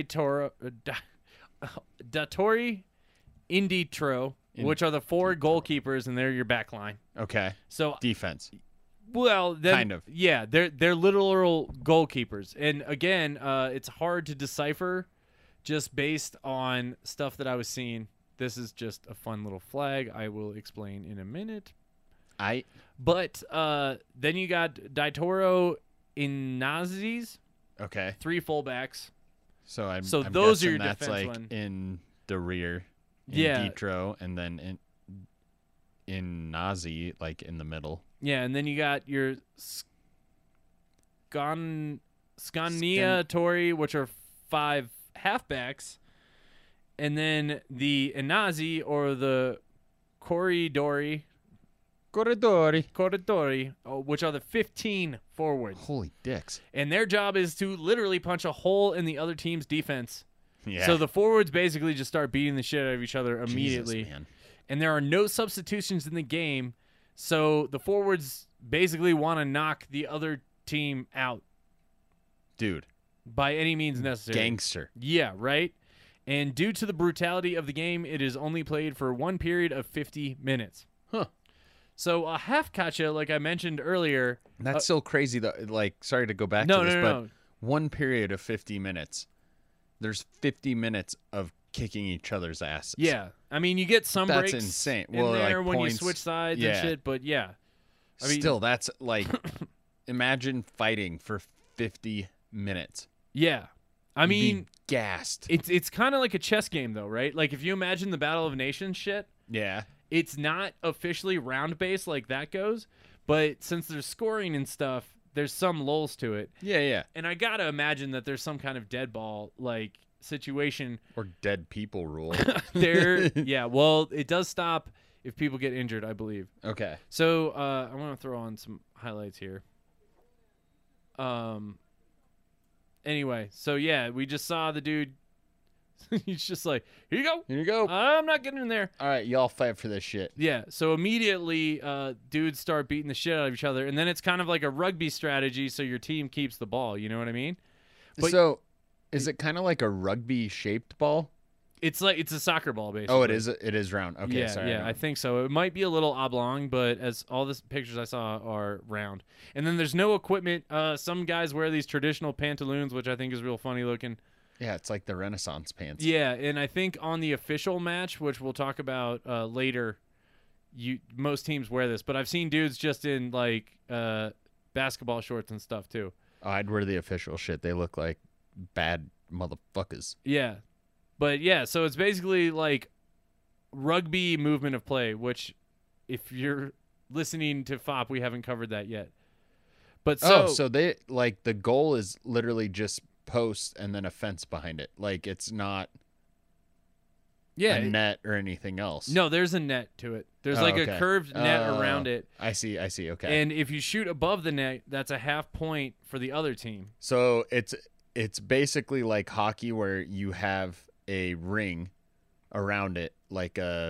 Datori Inditro, which are the 4 goalkeepers, and they're your back line. Okay. So Defense. Well, then, Kind of. Yeah, they're literal goalkeepers, and again, it's hard to decipher just based on stuff that I was seeing. This is just a fun little flag. I will explain in a minute. But then you got Daitoro Inazis, Okay. 3 fullbacks. So I'm those guessing are your that's defense like one. in the rear. In Yeah. Ditro, and then in Nazi, like in the middle. Yeah, and then you got your Scaniatori, which are 5 halfbacks, and then the Inazi or the Corridori, which are the 15 forwards. Holy dicks. And their job is to literally punch a hole in the other team's defense. Yeah. So the forwards basically just start beating the shit out of each other immediately. Jesus, man. And there are no substitutions in the game, so the forwards basically want to knock the other team out. Dude. By any means necessary. Gangster. Yeah, right? And due to the brutality of the game, it is only played for 1 period of 50 minutes. Huh. So a half catcha, like I mentioned earlier... That's still crazy, though. Like, sorry to go back No, to this, no, but no. 1 period of 50 minutes. There's 50 minutes of kicking each other's asses. Yeah. I mean, you get some That's breaks insane. in Well, there like when points- you switch sides yeah. and shit, but yeah. I mean, Still, that's like, imagine fighting for 50 minutes. yeah. I You'd be mean, gassed. it's kind of like a chess game, though, right? Like, if you imagine the Battle of Nations shit, Yeah. it's not officially round-based like that goes, but since there's scoring and stuff, there's some lulls to it. Yeah, yeah. And I gotta imagine that there's some kind of dead ball, like, situation Or dead people rule. there. Yeah, well, it does stop if people get injured, I believe. Okay. So I want to throw on some highlights here. Anyway, so yeah, we just saw the dude. He's just like, here you go. Here you go. I'm not getting in there. All right, y'all fight for this shit. Yeah, so immediately dudes start beating the shit out of each other, and then it's kind of like a rugby strategy, so your team keeps the ball. You know what I mean? But- So, is it kind of like a rugby-shaped ball? It's like it's a soccer ball, basically. Oh, it is. It is round. Okay, yeah, sorry. yeah, I think so. It might be a little oblong, but as all the pictures I saw are round. And then there's no equipment. Some guys wear these traditional pantaloons, which I think is real funny looking. Yeah, it's like the Renaissance pants. Yeah, and I think on the official match, which we'll talk about later, most teams wear this. But I've seen dudes just in like basketball shorts and stuff too. Oh, I'd wear the official shit. They look like bad motherfuckers. Yeah. But yeah, so it's basically like rugby movement of play, which if you're listening to FOP, we haven't covered that yet. But so they like the goal is literally just post and then a fence behind it. Like it's not a net or anything else. No, there's a net to it. There's like okay. a curved net around it. I see. Okay. And if you shoot above the net, that's a half point for the other team. So it's basically like hockey where you have a ring around it, like a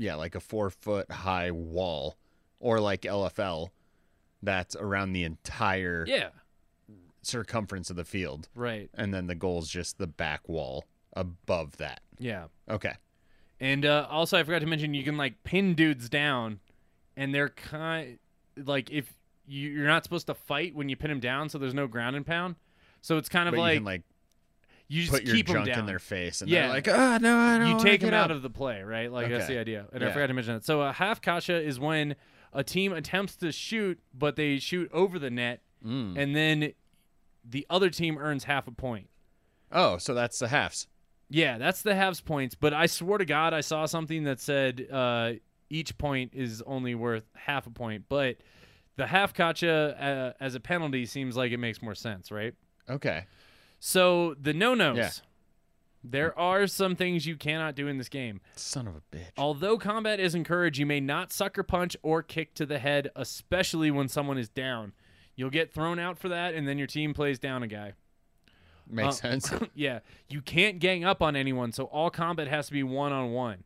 4-foot high wall, or like LFL, that's around the entire Yeah. circumference of the field. Right. And then the goal is just the back wall above that. Yeah. Okay. And also, I forgot to mention you can like pin dudes down, and they're like if you're not supposed to fight when you pin them down, so there's no ground and pound. So it's kind of But like you can like you just put your keep them junk down. in their face, and Yeah. they're like, "Oh no, I don't." You wanna take get them out up." of the play, right? Like that's Okay. the idea. And I Yeah. forgot to mention that. So a half kasha is when a team attempts to shoot, but they shoot over the net, and then the other team earns half a point. Oh, so that's the halves. Yeah, that's the halves points. But I swear to God, I saw something that said each point is only worth half a point. But the half kasha as a penalty seems like it makes more sense, right? Okay. So the no-nos. Yeah. There are some things you cannot do in this game. Son of a bitch. Although combat is encouraged, you may not sucker punch or kick to the head, especially when someone is down. You'll get thrown out for that, and then your team plays down a guy. Makes sense. Yeah. You can't gang up on anyone, so all combat has to be one-on-one.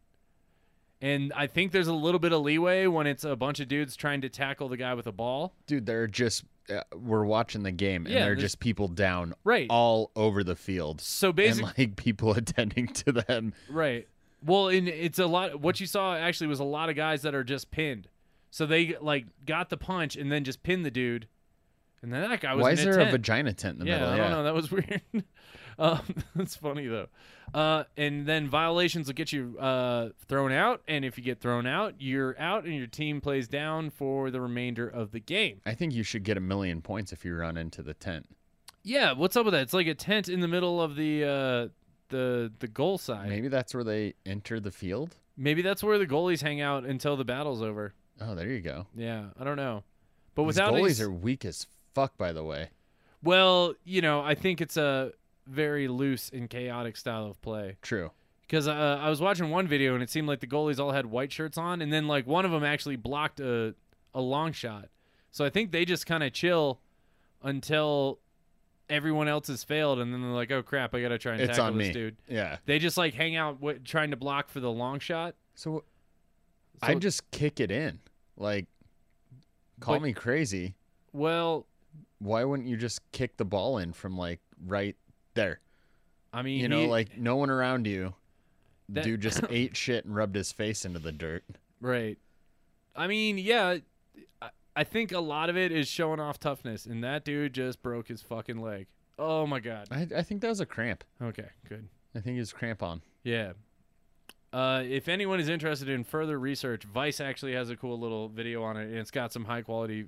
And I think there's a little bit of leeway when it's a bunch of dudes trying to tackle the guy with a ball. Dude, they're just we're watching the game, and Yeah, they're there's- just people down Right. all over the field. So And basically, like people attending to them. right. Well, it's a lot. What you saw actually was a lot of guys that are just pinned. So they like got the punch and then just pinned the dude, and then that guy was Why in is a there a tent. vagina tent in the Yeah, middle? I don't know. That was weird. That's funny though. And then violations will get you thrown out, and if you get thrown out, you're out, and your team plays down for the remainder of the game. I think you should get 1,000,000 points if you run into the tent. Yeah, what's up with that? It's like a tent in the middle of the goal side. Maybe that's where they enter the field. Maybe that's where the goalies hang out until the battle's over. Oh, there you go. Yeah, I don't know. But These without goalies are weak as fuck, by the way. well, I think it's a very loose and chaotic style of play. True. Because I was watching one video and it seemed like the goalies all had white shirts on, and then like one of them actually blocked a long shot. So I think they just kind of chill until everyone else has failed, and then they're like, "Oh crap, I gotta try and It's tackle on this me. dude." Yeah. They just like hang out trying to block for the long shot. So, So- I'd just kick it in. Like, call But- me crazy. Well, Why wouldn't you just kick the ball in from like right there? I mean, You know, like no one around you. That- Dude just ate shit and rubbed his face into the dirt. right. I mean, yeah. I think a lot of it is showing off toughness, and that dude just broke his fucking leg. Oh my god. I think that was a cramp. Okay, good. I think it was cramp on. Yeah. If anyone is interested in further research, Vice actually has a cool little video on it, and it's got some high quality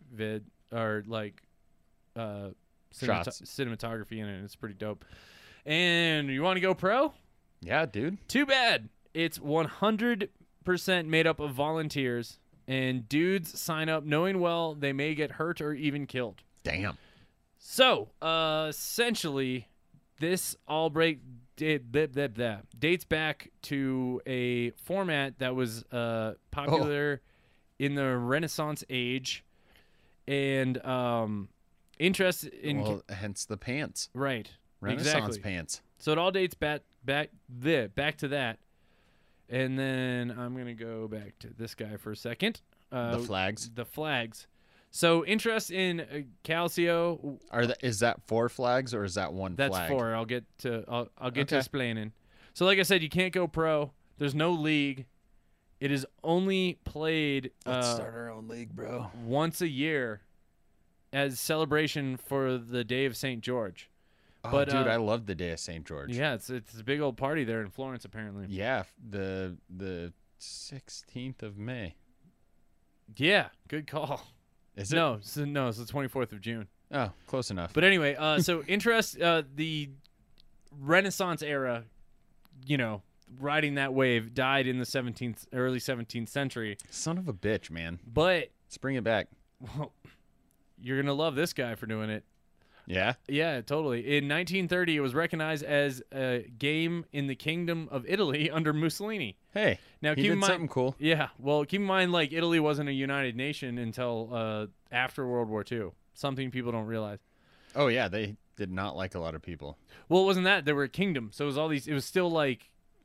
Shots. cinematography in it. And it's pretty dope. And you want to go pro? Yeah, dude. Too bad. It's 100% made up of volunteers, and dudes sign up knowing well they may get hurt or even killed. Damn. So, essentially, this all dates back to a format that was popular in the Renaissance age, and interest in Well, hence the pants. right, Renaissance exactly. pants. So it all dates back to that, and then I'm gonna go back to this guy for a second. The flags. The flags. So interest in Calcio. Is that 4 flags or is that one That's flag? 4. I'll get to Okay. explaining. So like I said, you can't go pro. There's no league. It is only played our own league, bro. once a year as celebration for the Day of St. George. Oh, But, dude, I love the Day of St. George. Yeah, it's a big old party there in Florence apparently. Yeah, the 16th of May. Yeah, good call. Is it? No, it's the 24th of June. Oh, close enough. But anyway, so the Renaissance era, riding that wave, died in the early 17th century. Son of a bitch, man. But Let's bring it back. well, you're gonna love this guy for doing it. Yeah? Yeah, totally. In 1930, it was recognized as a game in the Kingdom of Italy under Mussolini. Hey, Now, he keep in did mind, something cool. Yeah, well, keep in mind, like Italy wasn't a united nation until after World War II. Something people don't realize. Oh, yeah, they did not like a lot of people. Well, it wasn't that. They were a kingdom. So it was all these. It was still like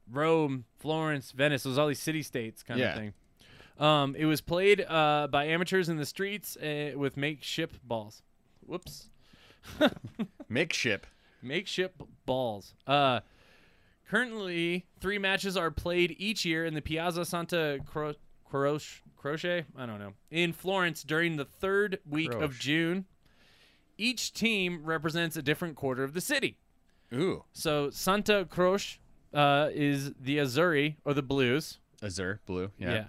Rome, Florence, Venice. It was all these city-states kind Yeah. of thing. It was played by amateurs in the streets with makeshift balls. Whoops. Makeshift. Makeshift balls. Currently, 3 matches are played each year in the Piazza Santa Croce, I don't know, in Florence during the 3rd week of Croce. June. Each team represents a different quarter of the city. Ooh. So Santa Croce is the Azzurri, or the Blues. Azure, blue. Yeah.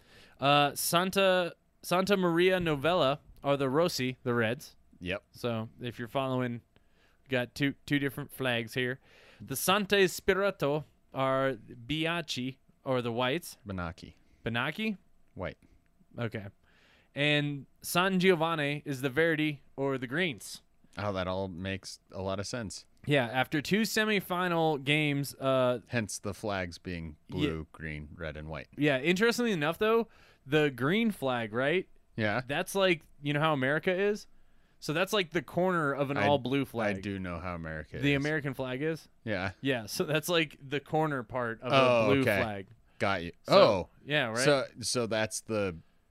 Santa Maria Novella are the Rossi, the Reds. Yep. So if you're following, we got two different flags here. The Sante Spirito are Bianchi, or the Whites. Benaki. Benaki? White. Okay. And San Giovanni is the Verdi, or the Greens. Oh, that all makes a lot of sense. Yeah, after 2 semifinal games, Hence the flags being blue, green, red, and white. yeah, interestingly enough, though, the green flag, right? Yeah. That's like, you know how America is? So that's like the corner of an all-blue I flag. do know how America The is. American flag is? Yeah. Yeah, so that's like the corner part of Oh, a blue okay. flag. Got you. So, yeah, right? So that's the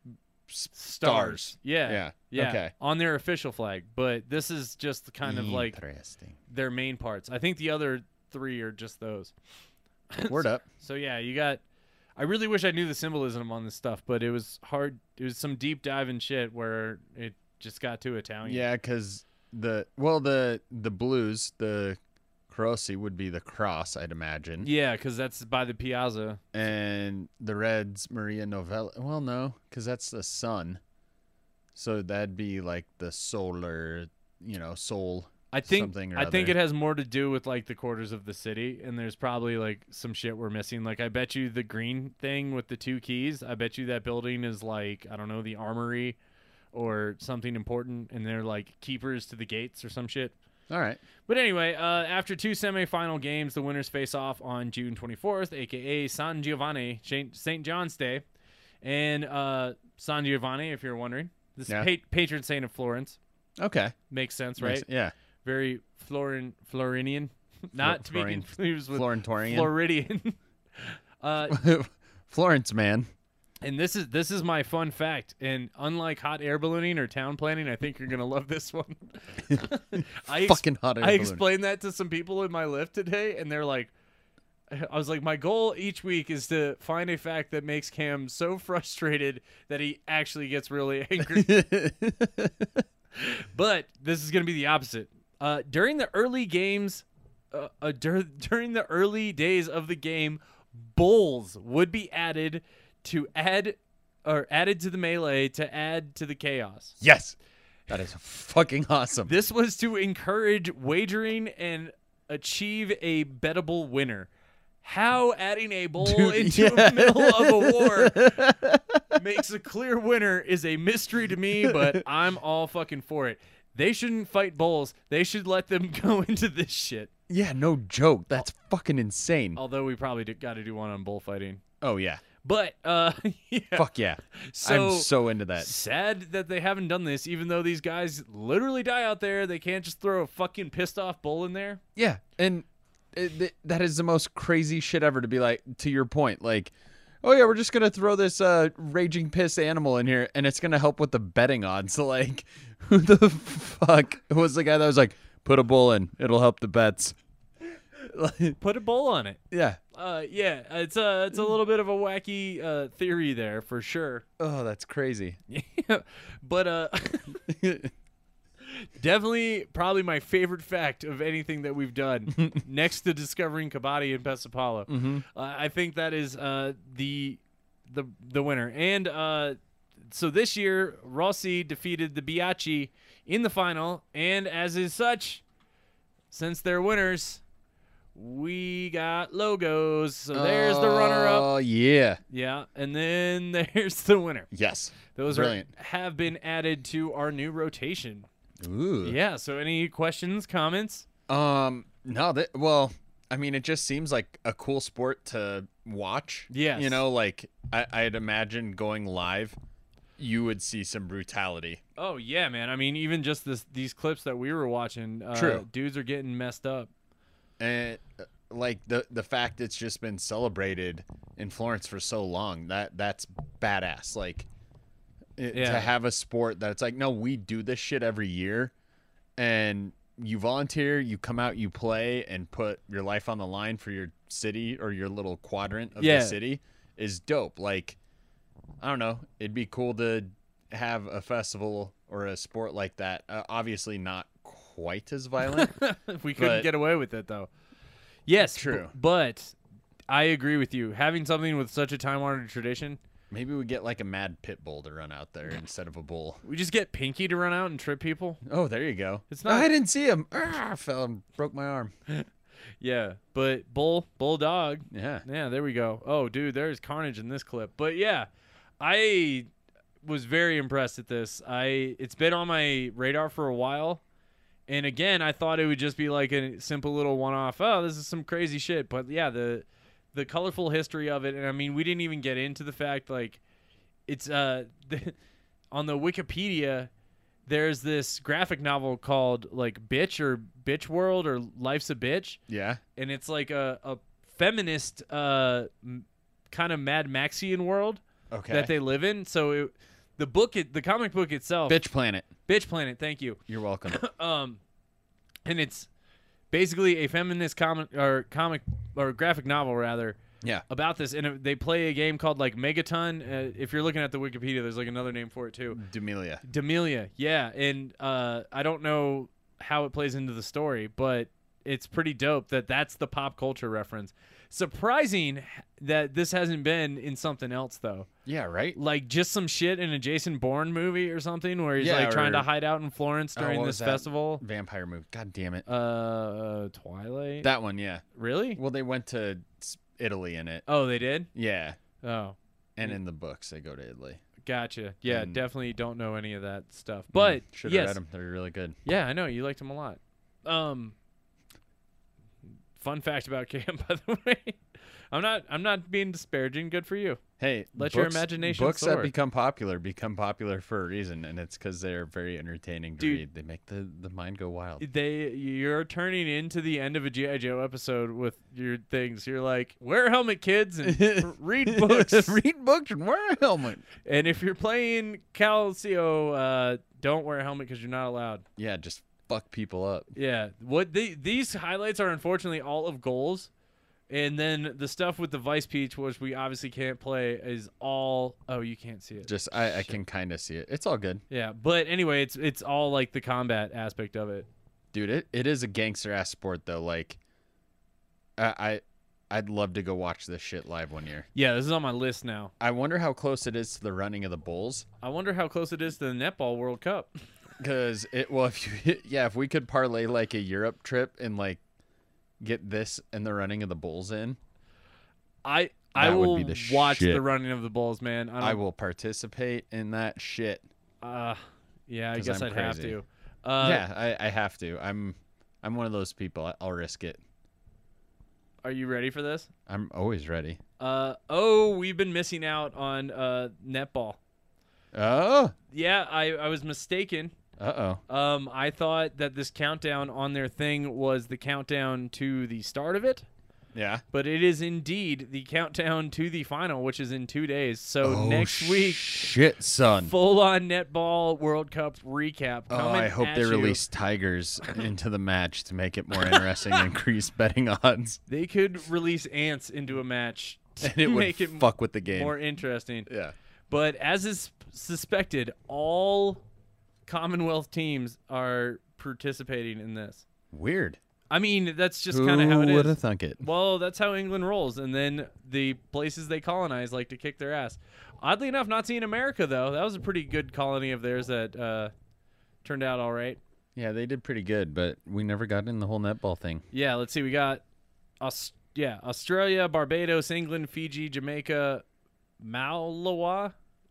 Stars. Yeah. Yeah. Okay. On their official flag. But this is just kind of like Interesting. their main parts. I think the other 3 are just those. Word up. So yeah, you got. I really wish I knew the symbolism on this stuff, but it was hard. It was some deep diving shit where it just got too Italian. Yeah, because the blues, the Crossi would be the cross, I'd imagine. Yeah, because that's by the Piazza. And the Reds, Maria Novella. Well, no, because that's the sun. So that'd be like the solar, soul. I think something or I think it other. has more to do with like the quarters of the city, and there's probably like some shit we're missing. Like I bet you the green thing with the 2 keys. I bet you that building is like, I don't know, the armory or something important, and they're like keepers to the gates or some shit. All right. But anyway, after 2 semifinal games, the winners face off on June 24th, a.k.a. San Giovanni, St. John's Day. And San Giovanni, if you're wondering, this Yeah. is patron saint of Florence. Okay. Makes sense, right? Yeah. Very Florinian. Not to be Florian- confused with Florentorian. Floridian. Florence, man. And this is my fun fact. And unlike hot air ballooning or town planning, I think you're going to love this one. Fucking hot air I balloon. explained that to some people in my lift today, and they're like, I was like, my goal each week is to find a fact that makes Cam so frustrated that he actually gets really angry. But this is going to be the opposite. During the early games, during the early days of the game, bowls would be added to the melee to add to the chaos. Yes. That is fucking awesome. This was to encourage wagering and achieve a bettable winner. How adding a bowl into the middle of a war makes a clear winner is a mystery to me, but I'm all fucking for it. They shouldn't fight bulls. They should let them go into this shit. Yeah, no joke. That's fucking insane. Although we probably got to do one on bullfighting. Oh, yeah. But, yeah. Fuck yeah. So, I'm so into that. sad that they haven't done this, even though these guys literally die out there. They can't just throw a fucking pissed off bull in there. Yeah, and that is the most crazy shit ever to be like, to your point, like, oh yeah, we're just going to throw this raging piss animal in here, and it's going to help with the betting odds. Like, who the fuck was the guy that was like, put a bull in, it'll help the bets? Put a bull on it. Yeah. Yeah, it's a little bit of a wacky theory there for sure. Oh, that's crazy. Yeah, but definitely probably my favorite fact of anything that we've done next to discovering Kabaddi and Pesapala. I think that is the winner. And so this year, Rossi defeated the Biachi in the final, and as is such, since they're winners, we got logos. So there's the runner-up. Oh, yeah. Yeah, and then there's the winner. Yes. Those Brilliant. have been added to our new rotation. Ooh. Yeah, so any questions, comments? No, well, I mean, it just seems like a cool sport to watch. Yes. You know, like, I'd imagine going live, you would see some brutality. Oh, yeah, man. I mean, even just these clips that we were watching, True. dudes are getting messed up. And like the fact it's just been celebrated in Florence for so long, that's badass. Like to have a sport that's like, no, we do this shit every year, and you volunteer, you come out, you play, and put your life on the line for your city or your little quadrant of the city is dope. Like, I don't know, it'd be cool to have a festival or a sport like that. Obviously not quite as violent. We couldn't get away with it, though. Yes, true. But I agree with you. Having something with such a time-honored tradition. Maybe we get like a mad pit bull to run out there instead of a bull. We just get Pinky to run out and trip people. Oh, there you go. It's not. I didn't see him. I fell and broke my arm. Yeah, but bulldog. Yeah. Yeah, there we go. Oh, dude, there's carnage in this clip. But yeah, I was very impressed at this. It's been on my radar for a while. And again, I thought it would just be like a simple little one-off. Oh, this is some crazy shit. But yeah, the colorful history of it, and I mean, we didn't even get into the fact, like, it's on the Wikipedia, there's this graphic novel called like Bitch or Bitch World or Life's a Bitch. Yeah. And it's like a feminist kind of Mad Maxian world that they live in. So the comic book itself, Bitch Planet. Thank you. You're welcome. And it's basically a feminist comic or graphic novel rather. Yeah. About this, and they play a game called like Megaton. If you're looking at the Wikipedia, there's like another name for it too. Demelia, yeah. And I don't know how it plays into the story, but it's pretty dope that's the pop culture reference. Surprising that this hasn't been in something else though. Yeah, right. Like just some shit in a Jason Bourne movie or something where he's like trying to hide out in Florence during this festival. Vampire movie. God damn it. Twilight. That one, yeah. Really? Well, they went to Italy in it. Oh, they did? Yeah. Oh. And in the books, they go to Italy. Gotcha. Yeah, definitely don't know any of that stuff. But should have read them. They're really good. Yeah, I know you liked them a lot. Fun fact about Cam, by the way. I'm not being disparaging. Good for you. Hey, let your imagination books soar. that become popular for a reason, and it's because they're very entertaining to read. They make the mind go wild. You're turning into the end of a G.I. Joe episode with your things. You're like, wear a helmet, kids, and read books. Read books and wear a helmet. And if you're playing Calcio, don't wear a helmet because you're not allowed. Yeah, just fuck people up. Yeah. These highlights are unfortunately all of goals. And then the stuff with the Vice Peach, which we obviously can't play, is all... Oh, you can't see it. Just I can kind of see it. It's all good. Yeah, but anyway, it's all like the combat aspect of it. Dude, it is a gangster-ass sport, though. Like, I'd love to go watch this shit live one year. Yeah, this is on my list now. I wonder how close it is to the running of the bulls. I wonder how close it is to the Netball World Cup. Because, if we could parlay, like, a Europe trip and, like, get this and the running of the bulls in, I will watch the running of the bulls, man. I will participate in that shit. Yeah, I guess I'd have to. Yeah, I have to. I'm one of those people. I'll risk it. Are you ready for this? I'm always ready. We've been missing out on netball. Oh, yeah, I was mistaken. Uh-oh. I thought that this countdown on their thing was the countdown to the start of it. Yeah. But it is indeed the countdown to the final, which is in 2 days. So next week, shit, son. Full-on Netball World Cup recap. I hope they release tigers into the match to make it more interesting and increase betting odds. They could release ants into a match to and it would make it fuck with the game. More interesting. Yeah. But as is suspected, all Commonwealth teams are participating in this. Weird. I mean, that's just kind of how it is. Who would have thunk it? Well, that's how England rolls. And then the places they colonize like to kick their ass. Oddly enough, not seeing America, though. That was a pretty good colony of theirs that turned out all right. Yeah, they did pretty good, but we never got in the whole netball thing. Yeah, let's see. We got Australia, Barbados, England, Fiji, Jamaica, Malawi,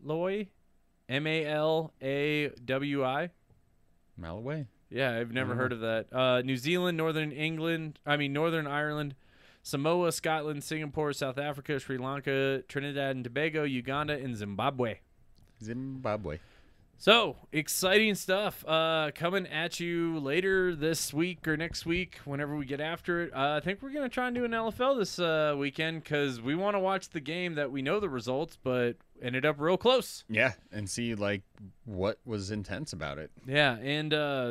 Malawi. Malawi? Yeah, I've never heard of that. New Zealand, Northern Ireland, Samoa, Scotland, Singapore, South Africa, Sri Lanka, Trinidad and Tobago, Uganda, and Zimbabwe. So, exciting stuff coming at you later this week or next week, whenever we get after it. I think we're going to try and do an LFL this weekend because we want to watch the game that we know the results, but ended up real close. Yeah, and see, like, what was intense about it. Yeah, and,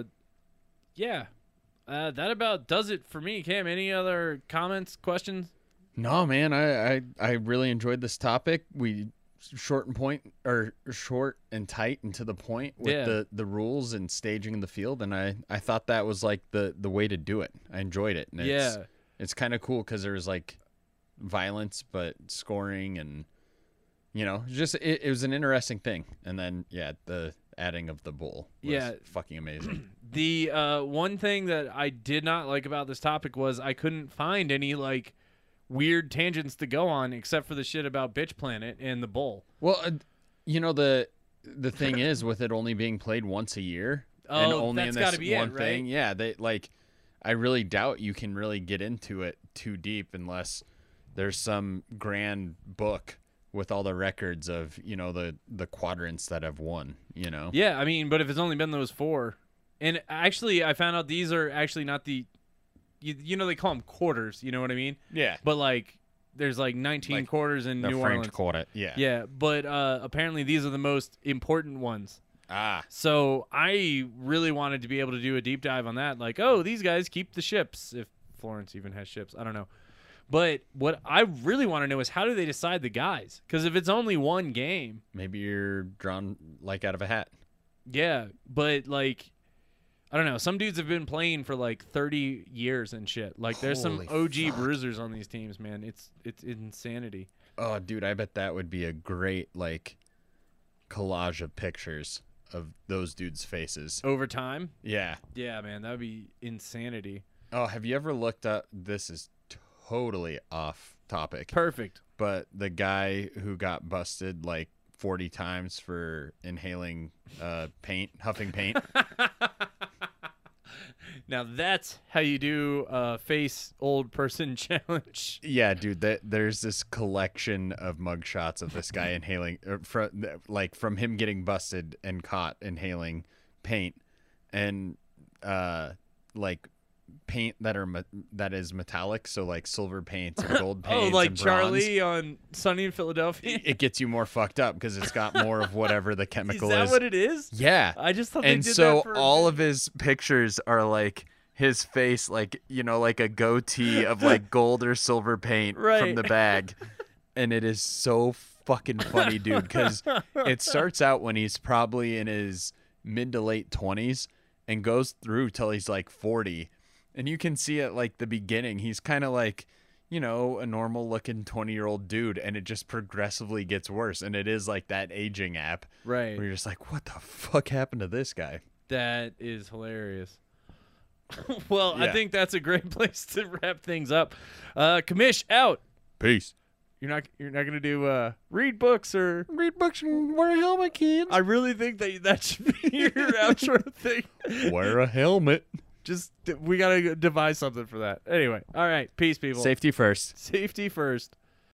that about does it for me. Cam, any other comments, questions? No, man, I really enjoyed this topic. We short and tight and to the point with the rules and staging in the field, and I thought that was like the way to do it. I enjoyed it. And it's kind of cool because there's like violence but scoring, and just it was an interesting thing. And then the adding of the bull was fucking amazing. The one thing that I did not like about this topic was I couldn't find any like weird tangents to go on except for the shit about Bitch Planet and the bull. Well, the thing is, with it only being played once a year and only in this one thing, I really doubt you can really get into it too deep unless there's some grand book with all the records of the quadrants that have won. Yeah, I mean, but if it's only been those 4, and actually I found out these are actually not the. They call them quarters, you know what I mean? Yeah. But, like, there's, 19 quarters in New Orleans. Quarter, yeah. Yeah, but apparently these are the most important ones. Ah. So I really wanted to be able to do a deep dive on that. Like, these guys keep the ships, if Florence even has ships. I don't know. But what I really want to know is how do they decide the guys? Because if it's only one game. Maybe you're drawn, out of a hat. Yeah, but, I don't know. Some dudes have been playing for 30 years and shit. There's some OG bruisers on these teams, man. It's insanity. Oh, dude, I bet that would be a great collage of pictures of those dudes' faces Over time? Yeah. Yeah, man, that would be insanity. Oh, have you ever looked up? This is totally off topic. Perfect. But the guy who got busted 40 times for inhaling huffing paint. Now that's how you do a face old person challenge. Yeah, dude, there's this collection of mugshots of this guy inhaling from him getting busted and caught inhaling paint, and paint that is metallic, so silver paints and gold paints. Oh, like and Charlie on Sunny in Philadelphia. It gets you more fucked up because it's got more of whatever the chemical is. Is that what it is? Yeah. I just thought they and did so that for all of his pictures are his face, like a goatee of gold or silver paint from the bag, and it is so fucking funny, dude. Because it starts out when he's probably in his mid to late 20s and goes through till he's 40. And you can see at the beginning, he's kind of a normal looking 20-year-old dude, and it just progressively gets worse. And it is that aging app, right? Where you're just what the fuck happened to this guy? That is hilarious. Well, Yeah. I think that's a great place to wrap things up. Commish out. Peace. You're not gonna do read books or Read books and wear a helmet, kids. I really think that should be your outro thing. Wear a helmet. We gotta devise something for that. Anyway, all right. Peace, people. Safety first. Safety first.